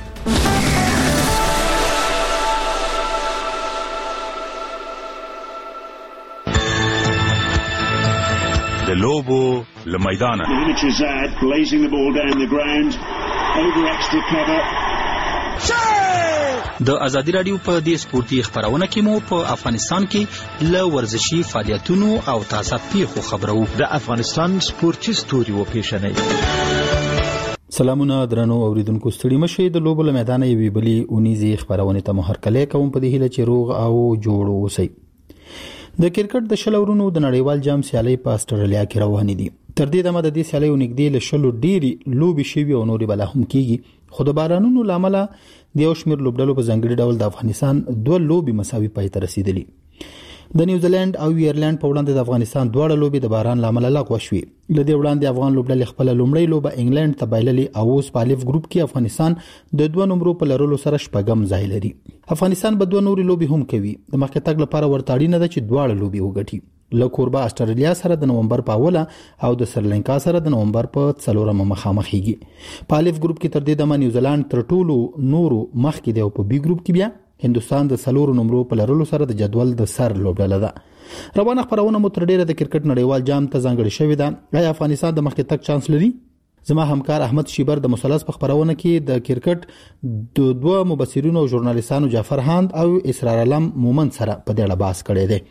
د لوبو لمیدانه د ازادي رادیو په دې سپورتي خبرونه کې مو په افغانستان کې ل ورزشي فعالیتونو او تازه پیښو خبرو. د افغانستان سپورتي ستوري و پیښنې. سلامونه درنو اوریدونکو، ستړي مشه د لوبو میدان یوې بلی اونیزي خبرونه ته محرکلې کوم په دې هیله چې روغ او جوړ اوسئ. د کرکټ د شلورونو د نړیوال جام سیالي په استرالیا کې روان دي. تر دې دمه د دې سیالي نږدې له شلو ډيري لوبي شوي او نوري بل هم کیږي. خو د بارانونو لامل د یو شمېر لوبډلو په ځنګړي ډول د افغانستان 2 لوبي مساوي پای ته رسیدلي. د نیوزیلند او ایرلند په وړاندې د افغانستان دواړه لوبي د باران لامل لغوه شوې. لدې وړاندې افغان لوبډلې خپل لومړی لوبه انګلند ته بایللې او اوس په الف ګروپ کې افغانستان د 2 نمبرو په لرلو سره شپږم ځای لري. افغانستان به 2 نوري لوبي هم کوي. د مخکې تګ لپاره ورته اړینه ده چې دواړه لوبي وګټي. له کوربه استرالیا سره د نومبر په اوله او د سریلانکا سره د نومبر په 4 مخامخېږي. په الف ګروپ کې تر دې د نیوزیلند تر ټولو نورو مخکې دی او په بي ګروپ کې بیا هندستان د 4 نمبرو په لرلو سره د جدول د سر لوبډله ده. روانه خبرونه مو تر ډیره د کرکټ نړیوال جام ته ځانګړي شوې ده. آیا افغانستان د مخکې تک چانس لري؟ زما همکار احمد شیبر د مثلث په خبرونه کې د کرکټ د 2 مبصرینو او ژورنالیستانو جعفر هاند او اسرار علم مومن سره په دې اړه بحث کړی دی.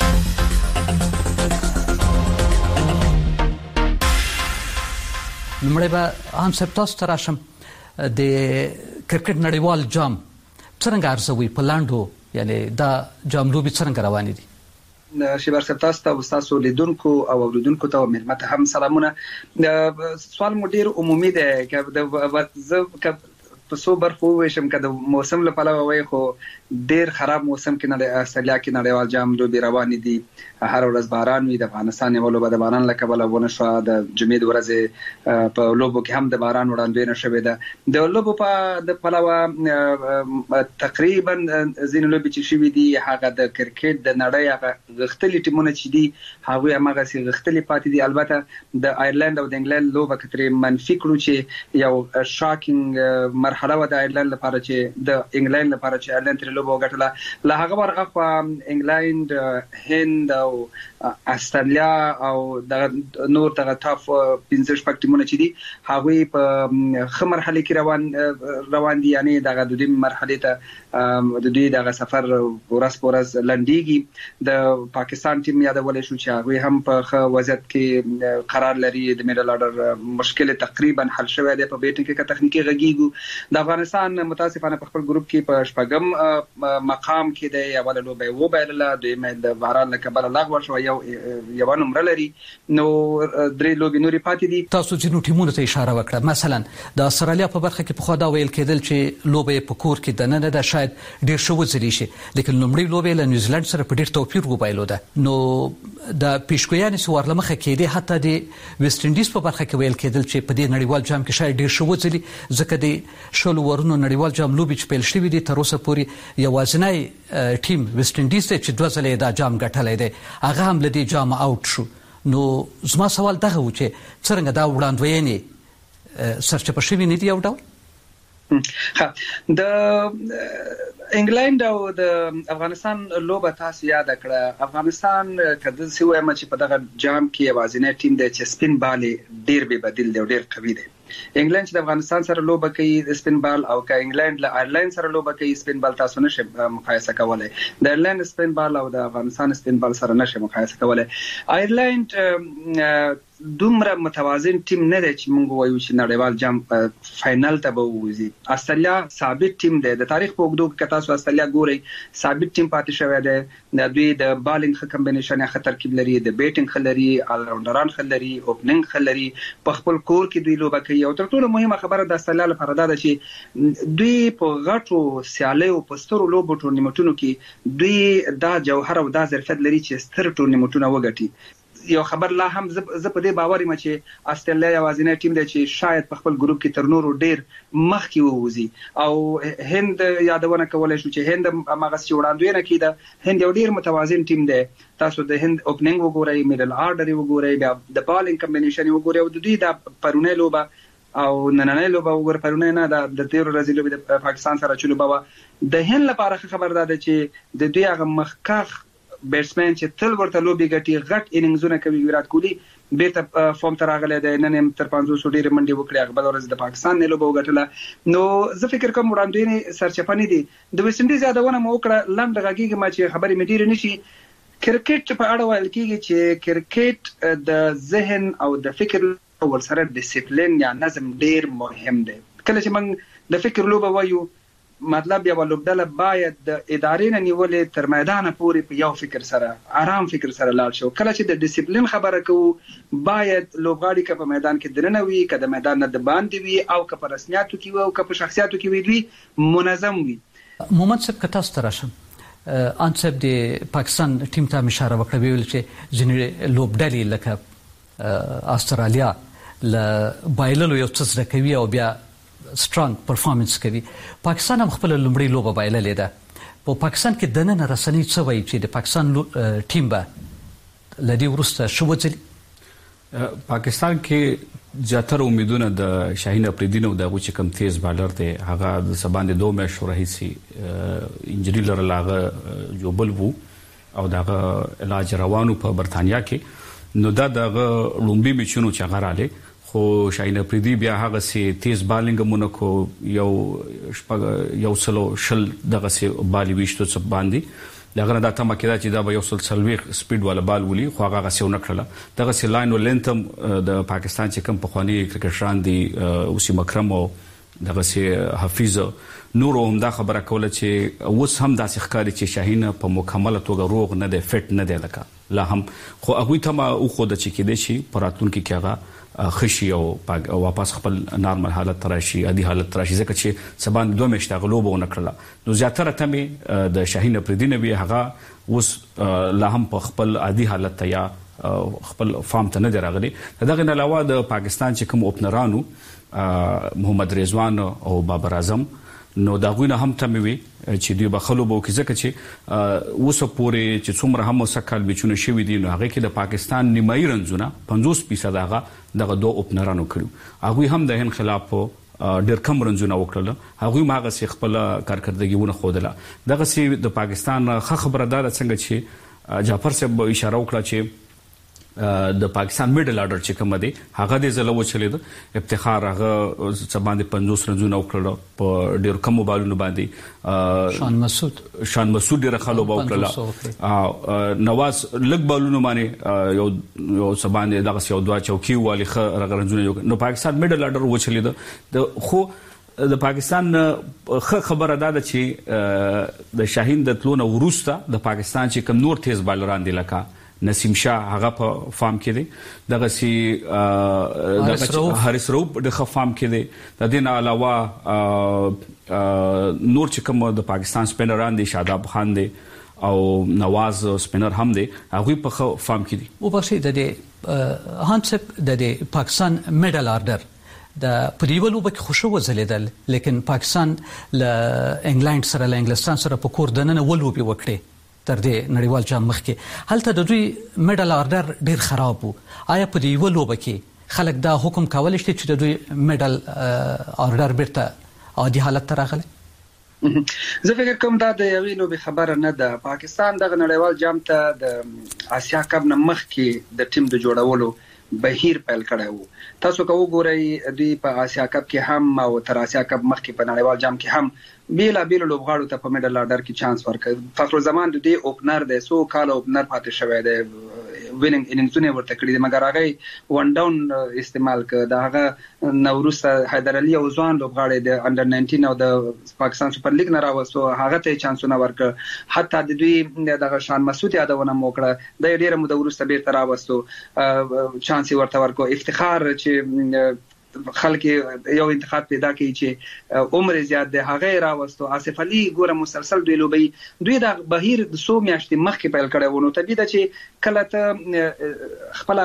لمړی به هم سپتاس تراشم د کرکټ نړیوال جام څنګه ارزوي په لاندو، یعنی دا جام لوبي څنګه روان دي؟ شیبر سپتاس ته تاسو لیدونکو او اوریدونکو ته مهمت هم سلامونه. سوال مو ډیر عمومي دی که په څو برخو وشم که د موسم لپاره وای خو ډیر خراب موسم کې نه استرالیا کې نړیوال جام لوبي روان دي. هر ورځ باران وي. د افغانستان یو لوبه د باران لکبل ونه شو. د جمعې ورځې په لوبو کې هم د باران وړاندوینه شوې ده. د لوبو په د پلوه تقریبا زین لوبي چې شوې دي هغه د کرکټ د نړۍ هغه غختلي ټیمونه چې دي هغه هغه سي غختلي پاتې دي. البته د آیرلند او د انګلند لوبه کتري منفي کړو چې یو شاکینګ مرحله و د آیرلند لپاره چې د انګلند لپاره چې آیرلند تر لوبه وګټله. له هغه ورغه په انګلند، هند او استرالیا او د نور دغه ټاپ 15 شپږ ټیمونه چې دي هغه په خمر مرحله کې روان دي. یعنی دغه د دې مرحله ته د دې دغه سفر ورځ لنډیږي. د پاکستان ټیم یادول شو چې هغه هم په وضعیت کې قرار لري. د میډل آرډر مشکل تقریبا حل شوی دی. په بیټینګ کې تخنیکی غږیږي د افغانستان متاسفانه په خپل ګروپ کې په شپږم مقام کې دی. اوله لوبه و بایلله دویمه د بهران له کبله لغوه شو، یو نمبر لري، نو درې لوبې نورې پاتې دي. تاسو چې نو ټیمونو ته اشاره وکړه، مثلا د استرالیا په برخه کې په خو دا ویل کېدل چې لوبه په کور کې د نن د شاید ډیر شو وځلی شي، لیکن لومړی لوبه له نیوزیلند سره په ډیر توپیر وبایلو ده. نو د پیشګویانې سوار لمخه کېده حتی د ویسټ انډیز په برخه کې ویل کېدل چې په دې نړیوال جام کې شاید ډیر شو وځلی، ځکه د شلو ورونو نړیوال جام لوبي چې پیل شوې دي تر اوسه پورې یوازینی ټیم ویسټ انډیز ته چې دوه ځله دا جام ګټلی دی، هغه هم له دې جام اوټ شو. نو زما سوال دغه و چې څنګه دا وړاندوینې سرچپه شوي نه دي یو ډول؟ د انګلند او د افغانستان لوبه تاسو یاد کړه. افغانستان کله چې وایم چې په دغه جام کې یوازینی ټیم دی چې سپین بال ډیر به بدیل دی او ډیر قوي دی. انګلند چې د افغانستان سره لوبه کوي د سپین بال، او که انګلند له آیرلند سره لوبه کوي سپین بال تاسو نشئ مقایسه کولای. د آیرلند سپین بال او د افغانستان سپین بال سره نشئ مقایسه کولای. آیرلند دومره متوازن ټیم نه دی چې موږ وایو چې نړیوال جام فائنل ته به ووځي. استرالیا ثابت ټیم دی، د تاریخ په اوږدو کې تاسو استرالیا ګورئ ثابت ټیم پاتې شوی دی. د دوی د بالینګ ښه کمبینیشن ښه ترکیب لري، د بیټینګ ښه لري، آل راونډران ښه لري، اوپننګ ښه لري، په خپل کور کې دوی لوبه کوي. او تر ټولو مهمه خبره د استرالیا لپاره دا ده چې دوی په غټو سیالیو په سترو لوبو ټورنمنټونو کې دوی دا جوهر او دا ظرفیت لري چې ستر ټورنمنټونه وګټي. یو خبر لا هم زه په دې باور یم چې استرالیا یوازینی ټیم دی چې شاید په خپل ګروپ کې تر نورو ډیر مخکې ووځي. او هند یادونه کولای شو چې هند هغه څه وړاندوینه کړي. هند یو ډیر متوازن ټیم دی. تاسو د هند اوپننګ وګورئ، میډل آرډر وګورئ، بیا د بالینګ کمبینیشن وګورئ، او د دوی د پرونی لوبه او نننۍ لوبه وګورئ. پرونی نه د 13 ورځې لوبه د پاکستان سره چې لوبه و، د هند لپاره خبر ده چې د دوی هغه مخکخ بیټسمن چې تل ورته لوبي ګټي، غټ اننګزونه کوي. ویرات کوهلی بیرته فارم ته راغلی دی، نن هم تر 500 ډیر منډي وکړي، هغه بل ورځ د پاکستان نه لوبه وګټله. نو زه فکر کوم وړاندوینې سرچپه نه دي. د ویسټ انډیز یادونه مو وکړه، لنډ غږیږي ما چې خبرې مې ډیر نشي. کرکټ په اړه ویل کېږي چې کرکټ د ذهن او د فکر ورسره ډیسپلین یا نظم ډیر مهم دی. کله چې موږ د فکر لوبه وایو، مطلب یو لوبډله باید د ادارې نه نیولې تر میدان پورې په یو فکر سره، آرام فکر سره لاړ شو. کله چې د ډیسپلین خبره کوو، باید لوبغاړي که په میدان کې درنه وي، که د میدان نه د باندې وي، او که په رسمیاتو کې وي، او که په شخصیاتو کې وي، منظم وي. محمد صاحب که تاسو ته راشم، ان صاحب د پاکستان ټیم ته اشاره وکړه، ویل چې ځینې لوبډلې لکه استرالیا له بایللو یو څه زده کوي او بیا سترونګ پرفارمنس کوي. پاکستان هم خپل لومړی لوبه بایللې ده. په پاکستان کې د نن رسنۍ څه وایي چې د پاکستان ټیم به لدی ورسته شو وځي؟ پاکستان کې زیاتره امیدونه د شاهین افریدی نو د غوچ کم تیز بالر دی، هغه د سباند 2 میاشتو راهیسي انجری لرلاغه جوبل وو او دغه علاج روانو په برتانیا کې. نو دا دغه لومبي میچونو چې غراله، خو شاهین افریدی بیا هغه سي تیز بالینګ مونکو یو سلو شل دغه سي بالي وشتو څه باندې دغه نه د تمه کېدا چې دا به یو سلويخ سپیډ والا بال ولي، خو هغه سي ونکړه. دغه سي لاین ولنتم د پاکستان چې کم په خواني کرکټران دي اوسې مکرم او دغه سي حفیظ نور هم دا خبره کوله چې اوس هم داسې ښکاري چې شاهین په مکمله توګه روغ نه دی، فټ نه دی لکه لا هم، خو هغه ته ما او خو د چې کې دي شي پراتون کې هغه خشي او واپس خپل نارمل حالت تراشي، عادي حالت تراشي، ځکه چې سبان 2 میاشتې غلوبه ونکړه. نو زیاتره تمه د شاهین افریدی نبی هغه اوس لا هم په خپل عادي حالت ته یا خپل فارم ته نه دی راغلی. دغه نه علاوه د پاکستان چې کوم اوپنرانو محمد رضوان او بابر اعظم، نو دا غوینه هم تمه وي چې دوی به خلوبو کې ځکه چې اوس پورې چې څومره هم وسکل بچونه شوی دي، نو هغه کې د پاکستان نیمایي رنزونه 50% هغه دغه 2 اوپنرانو کړو. هغه هم د هند خلاف ډېر کم رنزونه وکړل، هغه ماغه سي خپل کارکردګیونه خوده. دغه سي د پاکستان خبره ده څنګه چې جعفر صاحب اشاره وکړه چې د پاکستان میډل آرډر چې کوم دی هغه د زلو چلید افتخار هغه سباند 50 رنزونه وکړل په ډیر کم بالونو باندې. شان مسعود ډیر خلو وکړل، نواز لګ بالونو باندې یو سباند دغه یو 2 چوکي والی رنزونه. نو پاکستان میډل آرډر وچلید. خو د پاکستان خبره ده چې د شاهین د تلونه وروسته د پاکستان چې کوم نور تیز بالران دي لکه نسیم شاه هغه په فارم کې دی دغه سي حارث رؤوف د فارم کې دی د دې نه علاوه نور چې کوم د پاکستان سپینران دي شاداب خان دی او نواز سپینر هم دی هغه په فارم کې دي او په شي د هانسپ د پاکستان میډل آرډر د پریولو به خوشو وزلیدل لیکن پاکستان له انګلند سره له انګلستان سره په کور دننه ولوبي وکړي تر دې نړیوال جام مخکې هلته د دوی میډل آرډر ډیر خراب وو آیا په دې ولوبه کې خلک دا حکم کولای شي چې د دوی میډل آرډر بیرته عادي حالت ته راغلی زه فکر کوم دا د یوې لوبې خبره نه ده پاکستان دغه نړیوال جام ته د آسیا کپ نه مخکې د ټیم د جوړولو بهیر پیل کړی وو تاسو کو وګورئ دوی په آسیا کپ کې هم او تر آسیا کپ مخکې په نړیوال جام کې هم بیلا لوبغاړو ته په میډل آرډر کې چانس ورکړ فخر الزمان د دې اوپنر د سو کال اوپنر پاتې شوی دی ویننګ اننګزونه ورته کړی دی مګر هغه ون ډاون استعمال کړ دا هغه نوروز حیدر علي او ځوان لوبغاړي د انډر 19 او د پاکستان سپر لیګ نه راوستو هغه ته چانسونه ورکړ حتی د دوی دغه شان مسعود یادونه موکړه د ډیره موده وروسته بیرته راوستو چانس ورته ورکو افتخار چې خلک یو انتخاب پیدا کوي چې عمر زیات دی هغه راوستو آصف علي ګوره مسلسل دوی لوبي دوی د بهیر د سو میاشتې مخکې پیل کړي ونه طبيعي ده چې کله ته خپل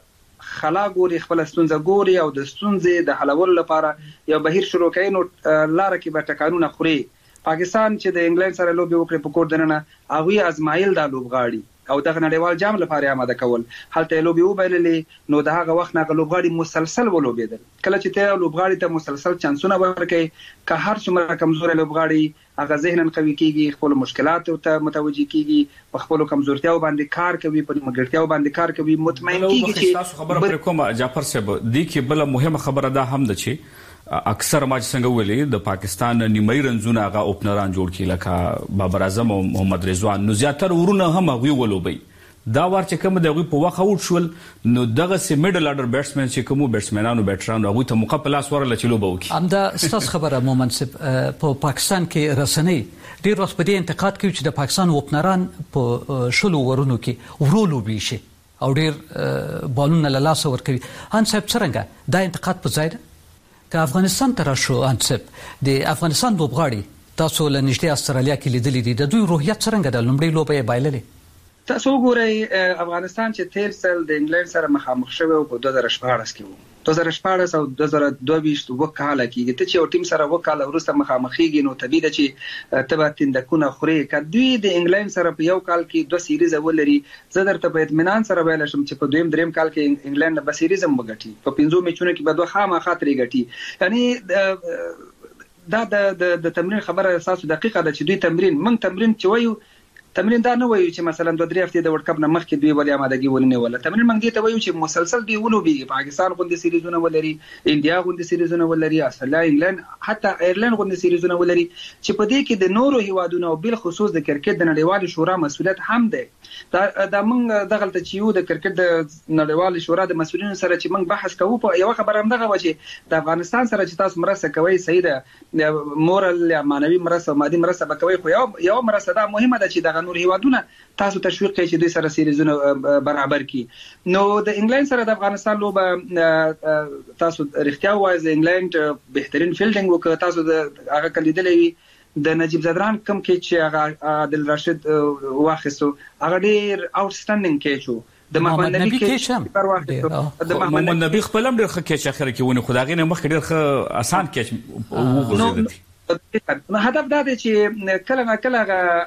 خلا ګوري خپل ستونزه ګوري او د ستونزې د حلولو لپاره یو بهیر شروع کړي نو لار کې به ټکانونه خوري پاکستان چې د انګلند سره لوبي وکړي په کور دننه هغه ازمایل د لوبغاړي او دغه نړیوال جام لپاره آماده کول هلته لوبي وبایللې نو دغه وخت نه لوبغاړي مسلسل ولوبېدل کله چې ته لوبغاړي ته مسلسل چانسونه ورکړي که هر څومره کمزوري لوبغاړي هغه ذهنن قوي کیږي خپل مشکلات ته متوجي کیږي په خپل کمزورتیاو باندې کار کوي په مګړتیاو باندې کار کوي مطمئن کیږي چې تاسو خبره پر کوم جعفر صاحب دي کې بل مهمه خبره ده هم ده چې اکثر ما څنګه ویلي د پاکستان نیمه رنزونه هغه اوپنران جوړ کړي لکه بابر اعظم او محمد رضوان نو زیاتره ورونه هم هغه ولوبي دا ور چې کوم دغه په واخ اوټ شول نو دغه سي میډل آرډر بیټسمن چې کوم بیټسمنانو بیټرانو هغه ته موقع پلاس ورل چې لوبو وکي امدا ستاسو خبره مومنصب په پاکستان کې رسنۍ ډیر وخت په دې انتقاد کوي چې د پاکستان اوپنران په شلو ورونو کې ورولوبي شي او ډیر بالونه له لاس ور کوي ان صاحب څنګه دا انتقاد په ځای ده که افغانستان ته راشو انصب د افغانستان لوبغاړي تاسو له نږدې استرالیا کې لیدلې دي د دوی روحیت څنګه د لومړی لوبه بایللې تاسو وګورئ افغانستان چې تیر سال د انګلند سره مخامخ شوی او په 2014 کې وو 2014 او 2022 وکاله کې ته چې یو ټیم سره وکاله ورسته مخامخېږي نو طبيعي ده چې تبع تندکونه خوري کدوی د انګلند سره په یو کال کې 2 سیریز ولري زه درته په اطمینان سره ویل شم چې په دویم دریم کال کې انګلند به سیریز هم وګټي په 15 میچونو کې به دوه خامہ خاطري ګټي یعنی دا د تمرین خبره اساسو دقیقه ده چې دوی تمرین چې وایو تمرین دا نه وایو چې مثلا 2-3 هفته د ورلد کپ نه مخکې دوی ولې آمادګي ولنه ولا تمرین موږ دې ته وایو چې مسلسل دی ولوبي پاکستان غوندي سیریزونه ولري انډیا غوندي سیریزونه ولري استرالیا انګلند حتی ایرلند غوندي سیریزونه ولري چې په دې کې د نورو هیوادونو او بل خصوص د کرکټ د نړیوال شورا مسؤلیت هم ده دا موږ دغه ته چې یو د کرکټ د نړیوال شورا د مسؤلینو سره چې موږ بحث کوو په یو خبره هم دغه و چې د افغانستان سره چې تاسو مرسته کوي صحیح ده مورال یا مانوي مرسته مادي مرسته وکوي خو یو مرسته دا مهمه ده چې د نور هیوادونه تاسو تشویق کوي چې دوی سره سیریزونه برابر کړي نو د انګلند سره د افغانستان لوبه تاسو رښتیا وایي د انګلند بهترین فیلډینګ وکړ تاسو د هغه کلیدلې د نجیب زدران کم کې چې هغه عادل راشد واخیستو هغه ډیر اوټسټانډینګ کې شو د محمد نبی کې د محمد نبی خپل هم ډیر ښه کې اخر کې ونه خدای نه مخ ډیر ښه آسان کې وګورئ نو هدف دا دی چې کله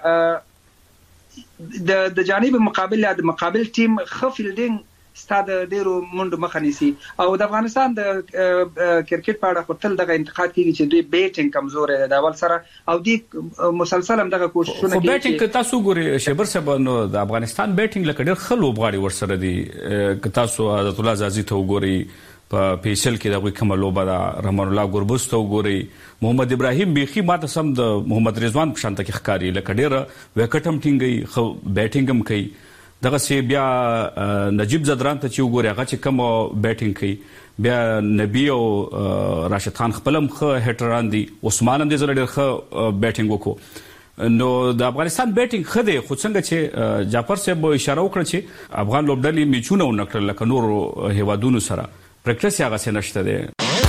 د جانب مقابل یا د مقابل ټیم خفیلډینګ ستاده ډیرو منډو مخه نیسي او د افغانستان د کرکټ په اړه خپل دغه انتقاد کوي چې دوی بیټینګ کمزور دی د اول سره او دی مسلسل هم دغه کوششونه کوي بیټینګ تاسو ګوري شبر صاحب نو د افغانستان بیټینګ لکه ډیر خلو غواړي ورسره دي که تاسو عادت الله زازي ته وګوري په پیسل کې دغه کومه لوبه ده رحمان الله ګوربوس ته وګوري محمد ابراهیم بیخي ماته سم د محمد رضوان په شانته کې ښکاری لکه ډیر وکټم ټینګي خو بیټینګ هم کوي دغه سی بیا نجیب زدران ته چې وګوري هغه چې کوم بیټینګ کوي بیا نبی او راشد خان خپلم خه هټران دي عثمان هم دې زړه ډېر خه بیټینګ وکړو نو د افغانستان بیټینګ خده خو څنګه چې جعفر صاحب اشاره وکړه چې افغان لوبډلې میچونه ونکړل لکه نور هیوادونو سره پریکټس یې هغه څه نشته دی.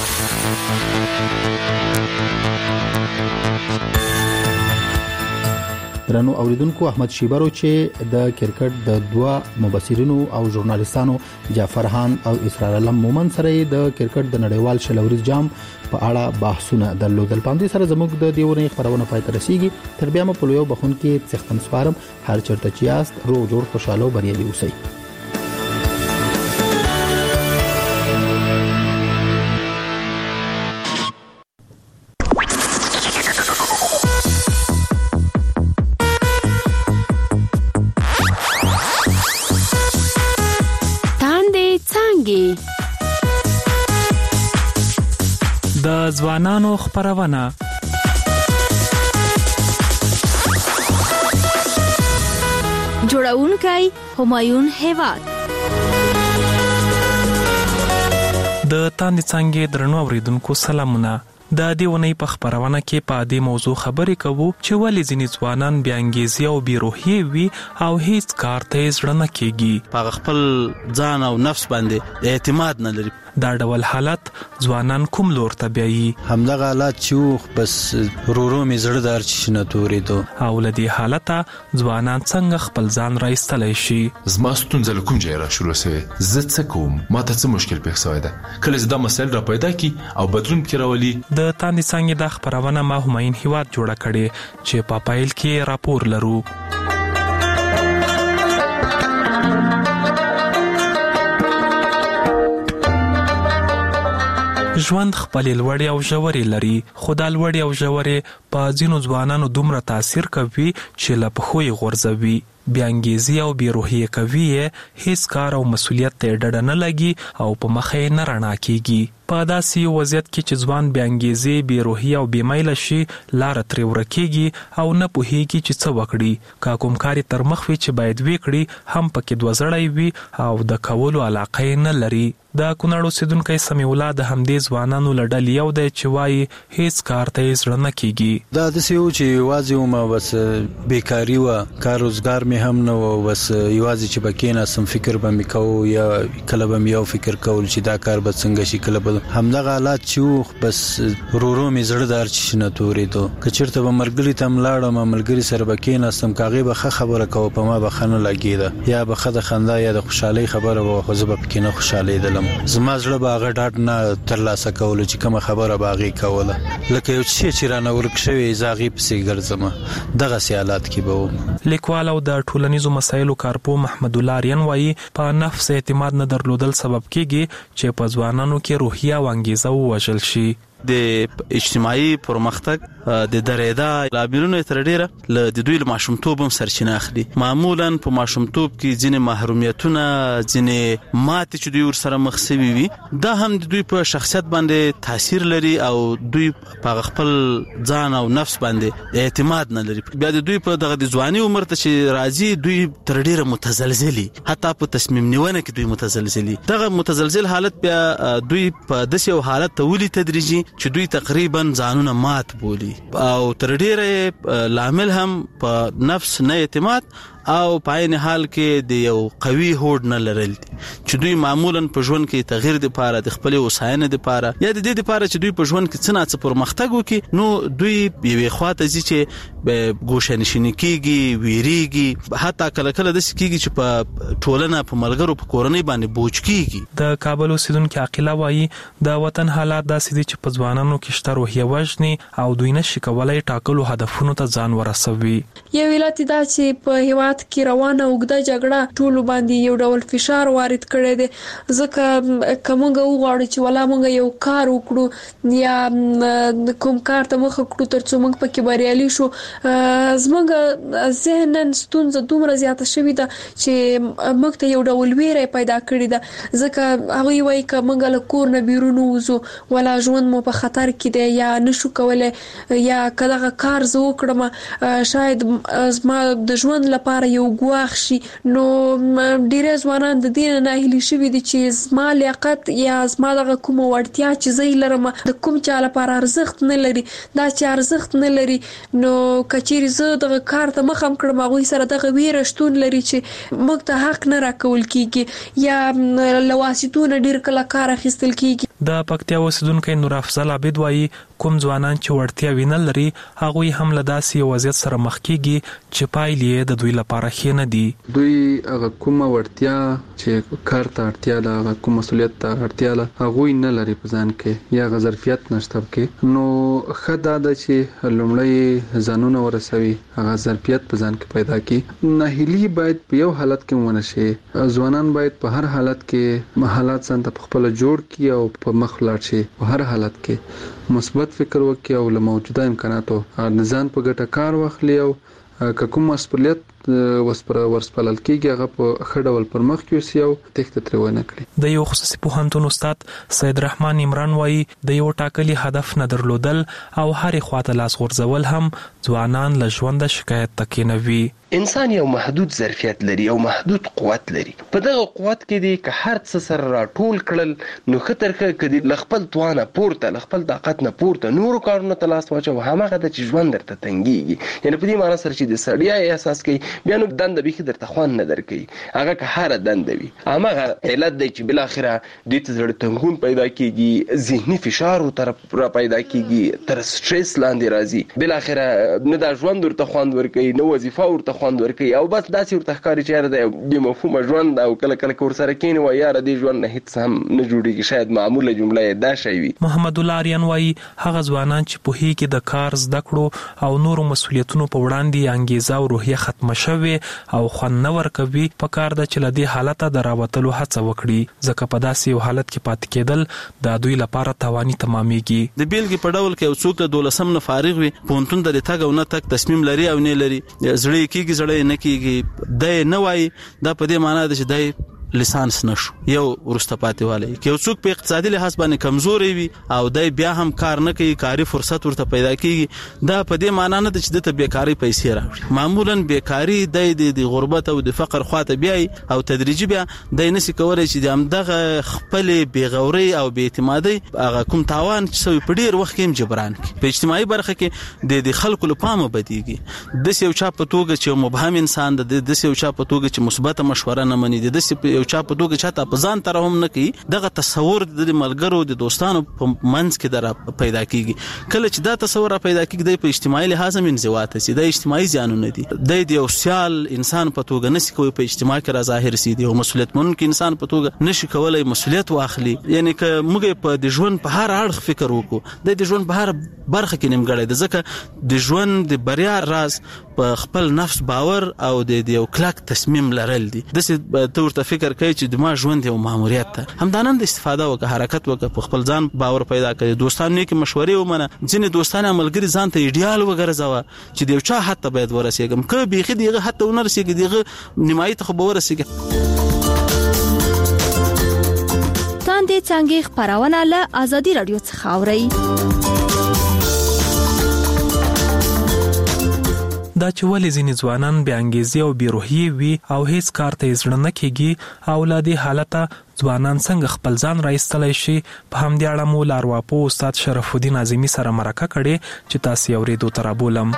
درنو اوریدونکو احمد شیبرو چې د کرکټ د دوه مبصرینو او ژورنالیستانو جعفر خان او اسرار علم مومن سره د کرکټ د نړیوال شلوريز جام په اړه بحثونه درلودل. پاندې سره زموږ د دیورنې خبرونه پای ته رسیږي. تر بیا مو په یو بخون کې څختم سپارم. هر چرته چې یاست روغ جوړ خوشاله او بریالي اوسئ. د ځوانانو خبرونه جوړونکي همایون هیواد د تاندې څنګه درنو اوریدونکو سلامونه. د دیونې په خبرونه کې په دې موضوع خبرې کوو چې ولې ځینې ځوانان بې انګیزي او بې روحیه وي او هیڅ کار ته زړه نه کیږي. په خپل ځان او نفس باندې اعتماد نه لري. دا ډول حالت ځوانان کوم لور ته بیایي؟ همدغه حالت چې بس رورو می زړه دار چې نه تورېدو او لدی حالت ځوانان څنګه خپل ځان راایستلای شي؟ زما ستونزه کوم ځای را شروع شوه زه څه کوم ما ته څه مشکل پیښ شوی ده کله زه دا مسایل را پیدا کی او بدلون پکې راولي. د تاندې څنګه د خبرونه ما همایون هیواد جوړه کړي چې په پایل کې راپور لرو. ژوند خپل لوړې او ژورې لري خو دا لوړې او ژورې په ځینو ځوانانو دومره تاثیر کوي چې له پښو یې غورځوي. بې انګیزي او بې روحیه کوي هیڅ کار او مسؤلیت ته ډډه نه لګي او په مخ یې نه رڼا کیږي. په داسې وضعیت کې چې ځوان بې انګیزي بې روحیه او بې میله شي لار ترې ورکیږي او نه پوهیږي چې څه وکړي. که کوم کار تر مخ وي چې باید وکړي هم پکې دوزړی وي او د کولو علاقه نه لري. د کونړ اوسیدونکو سمیع الله د همدې ځوانانو لړل یو دی چې وایي هیڅ کار ته زړه نه کیږي. دا د سیو چې یوازې ما بس بیکاری و کار روزګار می هم نه و بس یوازې چې بکینه سم فکر به می کوو یا کله به یو فکر کول چې دا کار به څنګه شي کله به همدغه حالات چې بس رورو می زړه دار چې نه تورېدو که چیرته به مرګلی تم لاړم ملګری سره بکینه سم کاغي به خبره کوو په ما به خنه لګیده یا به خده خندا یا د خوشحالي خبره به خو زه به پکینه خوشاله دلم. زما زړه باغ ډاټ نه ترلاسه کول چې کوم خبره باغی کوله لکه یو چې رانه ورک شوی زاغي پسې ګرځم دغه سیالات کې به لیکوال او د ټولنیزو مسایلو کارپو محمد الله ریان وایي په نفس اعتماد نه درلودل سبب کیږي چې په ځوانانو کې روحیه او انګیزه ووژل شي. د اجتماعي پرمختګ د درېدا لاملونو تر ډیره ل د دوی ماشومتوب هم سرچینه اخلي. معمولا په ماشومتوب کې ځینې محرومیتونه ځینې ماتې چې دوی ورسره مخ شوي وي دا هم د دوی په شخصیت باندې تاثیر لري او دوی په خپل ځان او نفس باندې اعتماد نه لري. بیا د دوی په دغه د ځواني عمر ته چې راځي دوی تر ډیره متزلزلي حتی په تصمیم نیونه کې دوی متزلزلي. دغه متزلزل حالت بیا دوی په داسې یو حالت ته ولي تدریجي چې دوی تقریبا ځانونه مات بولي او تر ډیره لامل هم په نفس نه اعتماد او په عین حال کې د یو قوي هوډ نه لرل چې دوی معمولا په ژوند کې تغییر د پاره د خپل وساینې د پاره یا د دې د پاره چې دوی په ژوند کې څه نه څه پرمختګ وکړي نو دوی یوې خواته ځي چې ګوشه نشینی کیږي ویریږي حتی کله کله د سکیږي چې په ټولنه په ملګرو په کورنۍ باندې بوج کیږي. د کابل اوسیدونکو عقیله وایي د وطن حالات داسې دي چې په ځوانانو کې شته روحیه وژني او دوی نشي کولای ټاکلو هدفونو ته ځان ورسوي. یو ویلات دا چې په هیواد کې روانه اوږده جګړه ټول باندې یو ډول فشار وارد کړی دی ځکه کومګه وغواړي چې ولا مونږ یو کار وکړو یا کوم کار ته مخ کړو ترڅو موږ پکې بریالي شو زموږ ذهنن ستونزه دومره زیاته شوې ده چې موږ ته یو ډول ویره پیدا کړې ده ځکه هغه وایي چې موږ له کور نه بیرون وځو ولا ژوند مو په خطر کې دی یا نشو کولای یا کله کار زه وکړم شاید زما د ژوند لپاره لپاره یو ګواښ شي. نو ډیر ځوانان د دې نه هیلي شوي دي چې زما لیاقت یا زما دغه کوم وړتیا چې زه لرم د کوم چا لپاره ارزښت نه لري، دا چې ارزښت نه لري نو کچېرې زه دغه کار ته مخ هم کړم هغوی سره دغه ویره شتون لري چې موږ ته حق نه راکول کیږي یا له واسطو نه ډیر کله کار اخیستل کیږي. د پکتیا اوسیدونکو نور افضل عابد وایي کوم ځوانان چې وړتیا وینل لري هغوی هم له داسې یو وضعیت سره مخ کیږي چې پایلې د دوی لپاره ښې نه دي. دوی هغه کومه وړتیا چې کار ته اړتیا ده، هغه کوم مسولیت ته اړتیا ده هغوی نه لري په ځان کې یا ظرفیت نشته کې. نو ښه دا ده چې لومړی ځانونه ورسوي، هغه ظرفیت په ځان کې پیدا کړي. ناهیلي باید په یو حالت کې ونه شي. ځوانان باید په هر حالت کې حالات ځان ته خپل جوړ کړي او په مخ لاړ شي. په هر حالت کې مثبت فکر وکړي او له موجوده امکاناتو ځان په ګټه کار واخلي او که کوم مسؤلیت ورسپارل کېږي هغه په ښه ډول پر مخ یوسي او تېښته ترې ونه کړي. د یو خصوصي پوهنتون استاد سید رحمان عمران وایي د یو ټاکلي هدف نه درلودل او هرې خواته لاس غورځول هم ځوانان له ژونده شکایت ته کېنوي. انسان یو محدود ظرفیت لري او محدود قوت لري. په دغه قوت کې دی که هر څه سره راټول کړل نو ښه تر ښه که دی له خپل توانه پورته له خپل طاقت نه پورته نورو کارونو ته لاس واچو هماغه ده چې ژوند درته تنګېږي. یعنې په دې معنی سره چې د ستړیا احساس کوي بیا نو دنده بیخي درته خوند نه درکوي. هغه که هره دنده وي هماغه علت دی چې بالاخره دې ته زړه تنګون پیدا کېږي، ذهني فشار ورته را پیدا کېږي، تر سټرس لاندې راځي. بالاخره نه دا ژوند ورته خوند ورکوي، نه وظیفه ورته خوند ورکوي او بس داسې ورته ښکاري چې یاره د بې مفهومه ژوند او کله کله که ورسره کېني وایي یاره دې ژوند نه هېڅ هم نه جوړېږي. شاید معموله جمله یې دا شی وي. محمد الله آریان وایي هغه ځوانان چې پوهېږي د کار زده کړو او نورو مسؤلیتونو په وړاندې انګیزه او روحیه ختمه شوې او خوند نه ورکوي په کار ده چې له دې حالته د راوتلو هڅه وکړي، ځکه په داسې یو حالت کې پاتې کېدل د دوی لپاره تاواني تمامېږي. د بیلګې په ډول کې یو څوک د 12 نه فارغ وي، پوهنتون ته د تګ او نه تګ تصمیم لري او نه لري، زړه کېږي زړه نه کېږي، دی نه وایي دا په دې معنی ده چې دی لیسانس نشو یو ورسته پاتې والی. که یو څوک په اقتصادي لحاظ باندې کمزوري وي او دی بیا هم کار نه کوي، کاري فرصت ورته پیدا کېږي، دا په دې معنی نه ده چې دته بیکاري پیسې راوړي. معمولا بیکاري د غربت او د فقر خواته بیاي او تدریجي بیا دی نشي کولای چې د همدغه خپل بېغوري او بېاعتمادۍ هغه کوم تاوان چې په ډېر وخت کې هم جبران کړي. په اجتماعي برخه کې د خلکو له پامه بدیږي. داسې یو چا په توګه چې مبهم انسان ده، داسې یو چا په توګه چې مثبته مشوره نه مني، داسې یو چا په توګه چاته په ځان تر هم نه کوي، دغه تصور د ملګرو د دوستانو په منځ کې در پیدا کیږي. کله چې دا تصور را پیدا کیږي په اجتماعي لحاظ هم انزوا ته سي، د اجتماعي زیانونه دي. د یو سیال انسان په توګه نشي کوي په اجتماع کې را ظاهر سي، د مسؤلیت منونکي انسان په توګه نشي کولای مسؤلیت واخلي. یعنی که موږ په د ژوند په هر اړخ فکر وکړو، د ژوند په هر برخه کې نیمګړی ده، ځکه د ژوند د بریا راز په خپل نفس باور او د یو کلک تصمیم لرل دي. داسې ته ورته فکر کوي چې د ما ژوند یو ماموریت ده، همدانند استفاده وکړه، حرکت وکړه، په خپل ځان باور پیدا کړي، دوستانو کې مشورې ومنه. ځینې دوستان ملګري ځان ته ایډیال وګرځوه چې د یو چا حتی باید ورسېږم، که بیخي دغه حتی ونه رسېږي دغه نیمایي ته خو به ورسېږي. تاندې څنګه خبرونه له ازادي رادیو څخه اوري. دا چې ولې ځینې ځوانان بې انګیزې او بې روحیې وي او هیڅ کار ته یې زړه نه کېږي او له دې حالته ځوانان څنګه خپل ځان راایستلی شي، په همدې اړه مو له ارواپوه استاد شرف الدین اعظمي سره مرکه کړې چې تاسې یې اورېدو ته رابولم.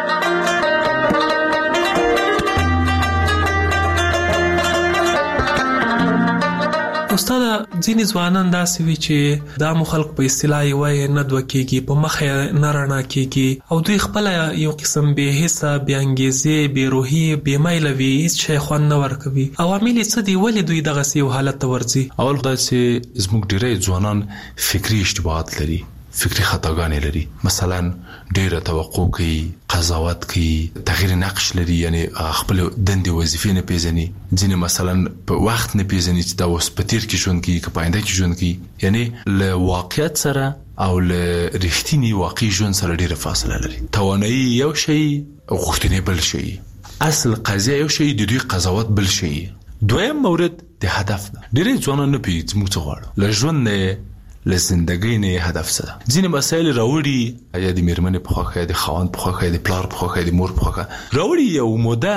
استاد ځینې ځوانان داسې وي چې دا مو خلک په اصطلاح یې نه دوه کېږي، په مخ یې نه رڼا کېږي او دوی خپله یو قسم بې حسه، بې انګیزې، بې روحي، بې میله وي، هېڅ شی خوند نه ورکوي. عوامل یې څه دي؟ ولې دوی دغسې یو حالت ته ورځي؟ اول دا چې زموږ ډېری ځوانان فکري اشتباهات لري، فکری خطاګانې لري. مثلا ډېره توقع کوي، قضاوت کوي، تغییر نقش لري، یعنی خپل دندې وظیفې نه پیژني. ځینې مثلا په وخت نه پیژني چې دا اوس په تیر کې ژوند کوي که په آینده کې ژوند کوي. یعنی له واقعیت سره او له رښتینی واقعي ژوند سره ډېره فاصله لري. توانایي یو شی، غوښتنې بل شی، اصل قضیه یو شی، د دوی قضاوت بل شی. دویم مورد د هدف نه. ډېری ځوانان نه پوهېږي موږ څه غواړو له ژوند نه، له زندګۍ نه هدف څه ده. ځینې مسایل راوړي، یا د میرمنې په خوښه، د خاوند په خوښه، د پلار په خوښه، د مور په خوښه راوړي، یو موده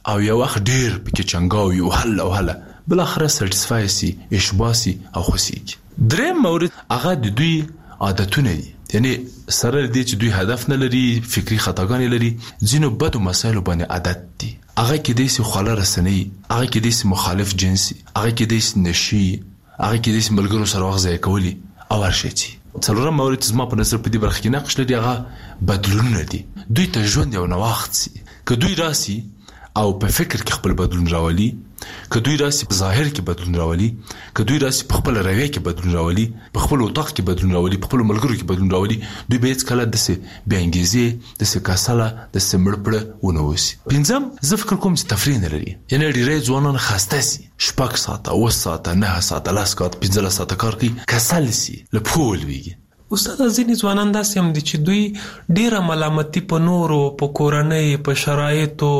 او یو وخت ډیر پکې چنګاوي او هله بل اخر سټیسفای سي اشباسي او خوشي. دریم مورد هغه د دوی عادتونه دي، یعنی سره دې چې دوی هدف نه لري، فکری خطاګانې لري، ځینو بدو مسایلو باندې عادت دي. هغه کې د سي خاله رسنۍ، هغه کې د سي مخالف جنسي، هغه کې د سي نشي، هغه کې د سي ملګرو سره وخت ضایع کولی او ورشي. څلورم مورد زما په نظر په دې برخه کې نقش لري هغه بدلونونه دي. دوی ته ژوند یو نوښت سي، که دوی راسي او په فکر کې خپل بدلون راولي، که دوی راسي په ظاهر کې بدلون راولي، که دوی راسي په خپل رویه کې بدلون راولي، په خپل اتاق کې بدلون راولي، په خپل ملګرو کې بدلون راولي، دوی به هیڅ کله داسې بې انګیزې، داسې کسله، داسې مړپړه ونه اوسي. پنځم زه فکر کوم چې تفریح نه لري، یعنې ډېری ځوانان خسته سي، 6 ساعته، 8 ساعته، 9 ساعته، 10 ساعته، 15 ساعته کار کوي، کسل سي، له پښو ولوېږي. استاد ځینې ځوانان داسې هم دي چې دوی ډیره ملامتي په نورو، په کورنۍ، په شرایطو،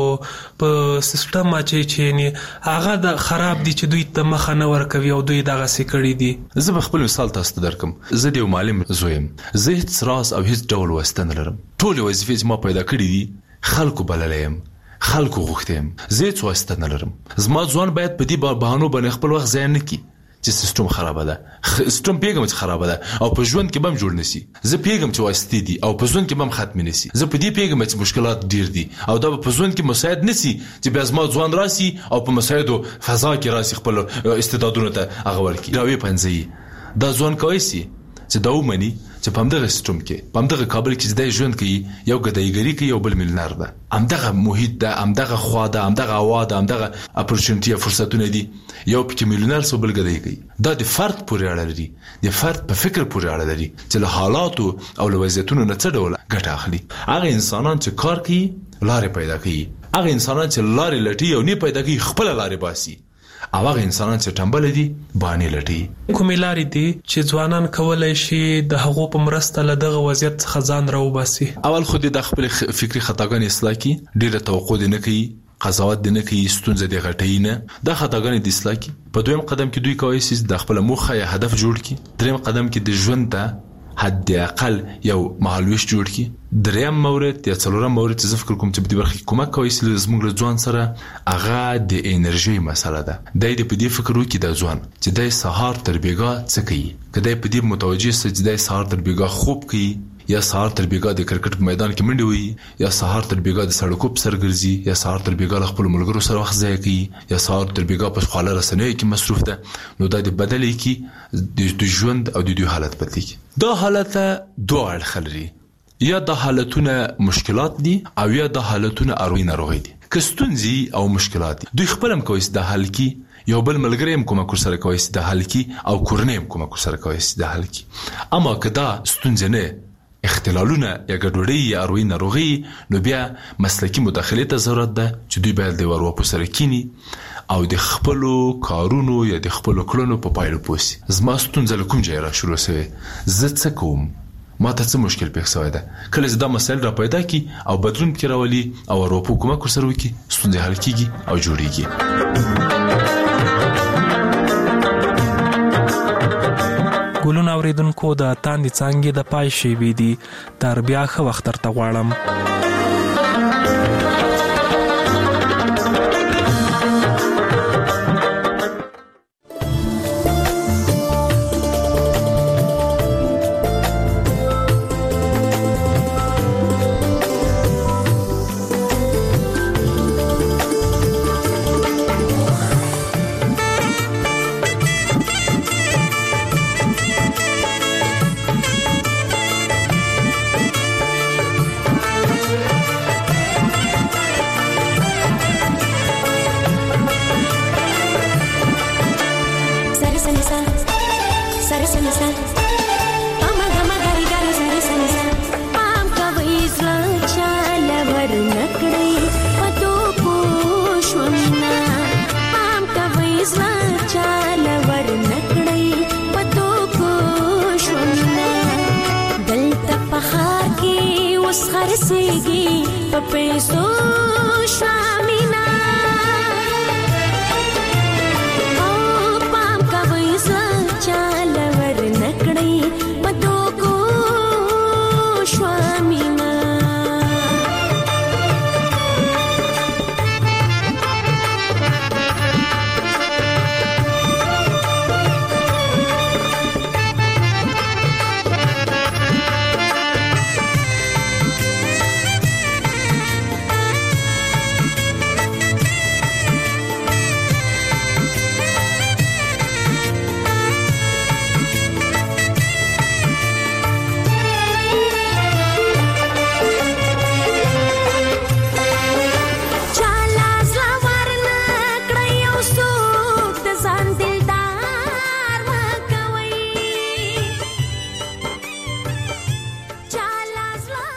په سیستم چې هغه د خراب دي چې دوی ته مخه نه ورکوي او دوی دغسې کړي دي. زه به خپل مثال تاسو ته درکم. زه د یو معلم زوی یم، زه هیڅ راز او هیڅ ډول واسطه نه لرم. ټولې وظیفې چې ما پیدا کړي دي خلکو بللی یم، خلکو غوښتی یم، زه هیڅ واسطه نه لرم. زما ځوان باید په دې بهانو باندې خپل وخت ضایع نه کړي چې سیستم خرابه ده. سیستم پیغام چې خرابه ده او په ژوند کې بم جوړ نسی. زه پیغام چې واسطې دي او په ژوند کې بم ختم نسی. زه په دې پیغام چې مشکلات ډیر دي او دا په ژوند کې مساعد نسی چې بیا زما ځوان راسي او په مساعدو فضا کې راسي خپل استعدادونه ته هغه ورکی. راوي پنځي دا ځوان کوي سي چې دا ومني چې په همدغه سیستم کې، په همدغه کابل کې چې د ژوند کوي، یو ګدایګری کوي، یو بل ملنار ده، همدغه محیط ده، همدغه خوا ده، همدغه هوا ده، همدغه اپورچونټي فرصتونه دي، یو پکې ملنار سو بل ګدای کوي. دا د فرد پورې اړه لري، د فرد په فکر پورې اړه لري چې له حالاتو او له وضعیتونو نه څه ډول ګټه اخلي. هغه انسانان چې کار کوي لارې پیدا کوي، هغه انسانان چې لارې لټي او نه پیدا کوي خپل لارې باسي، او هغه انسانان چې ټمبل دي باندې لټي. کومې لارې دي چې ځوانان کولای شي د هغو په مرسته له دغه وضعیت څخه ځان راوباسي؟ اول خو د خپل فکری خطاګانې اصلاح کړي، ډېره توقع دې نه کوي، قضاوت دې نه کوي، ستونزه دې غټوي نه، دا خطاګانې دې اصلاح کړي. په دویم قدم کې دوی کولی شي د خپل موخه یا هدف جوړ کړي. دریم قدم کې د ژوند ته حد اقل یو مهالويش جوړ کړي. دریم مورد یا څلورم مورد چې زه فکر کوم چې په دې برخه کې کومک کوي چې زموږ له ځوان سره هغه د انرژي مسله ده. دای دې په دې فکر وکړي د ځوان چې د سهار تر بیګا څه کوي، کله په دې متوجه سي چې د سهار تر بیګا خوب کوي، یا سهار تر بیګا د کرکټ په میدان کې منډه وي، یا سهار تر بیګا د سړکو په سر ګرځي، یا سهار تر بیګا خپل ملګرو سره وخت ضایع کوي، یا سهار تر بیګا په خواله رسنیو کې مصروف ده. نو دا د بدلې کې د ژوند او د دوی حالت بدلی کی. دا حالت دوه اړخ لري، یا د حالتونه مشکلات دي او یا د حالتونه اروي ناروغي دي. که ستونزې او مشکلات دي دوی خپل هم کوي د حل کی، یو بل ملګری هم کومک سره کوي د حل کی، او کورنۍ هم کومک سره کوي د حل کی. اما که دا ستونزې نه اختلالونه یا ګډوډي یا اروي ناروغي، نو بیا مسلکی مداخله ته ضرورت ده چې دوی باید د ورو سره کینی او د خپل کارونو یا د خپل کړنو په پایلو پوسی. زما ستونزه له کوم ځای را شروع شوه، زه څه کوم، ما ته څه مشکل پیښ شوی ده. کله چې دا مسایل را پیدا کی او بدلون کې راولي او ورو کومک سره وکي، ستونزه حل کیږي او جوړیږي. ګلون اوریدونکو د تاندې څانګې د پای شوي دي، تر بیا ښه وخت درته غواړم. خرسيږي په پیسو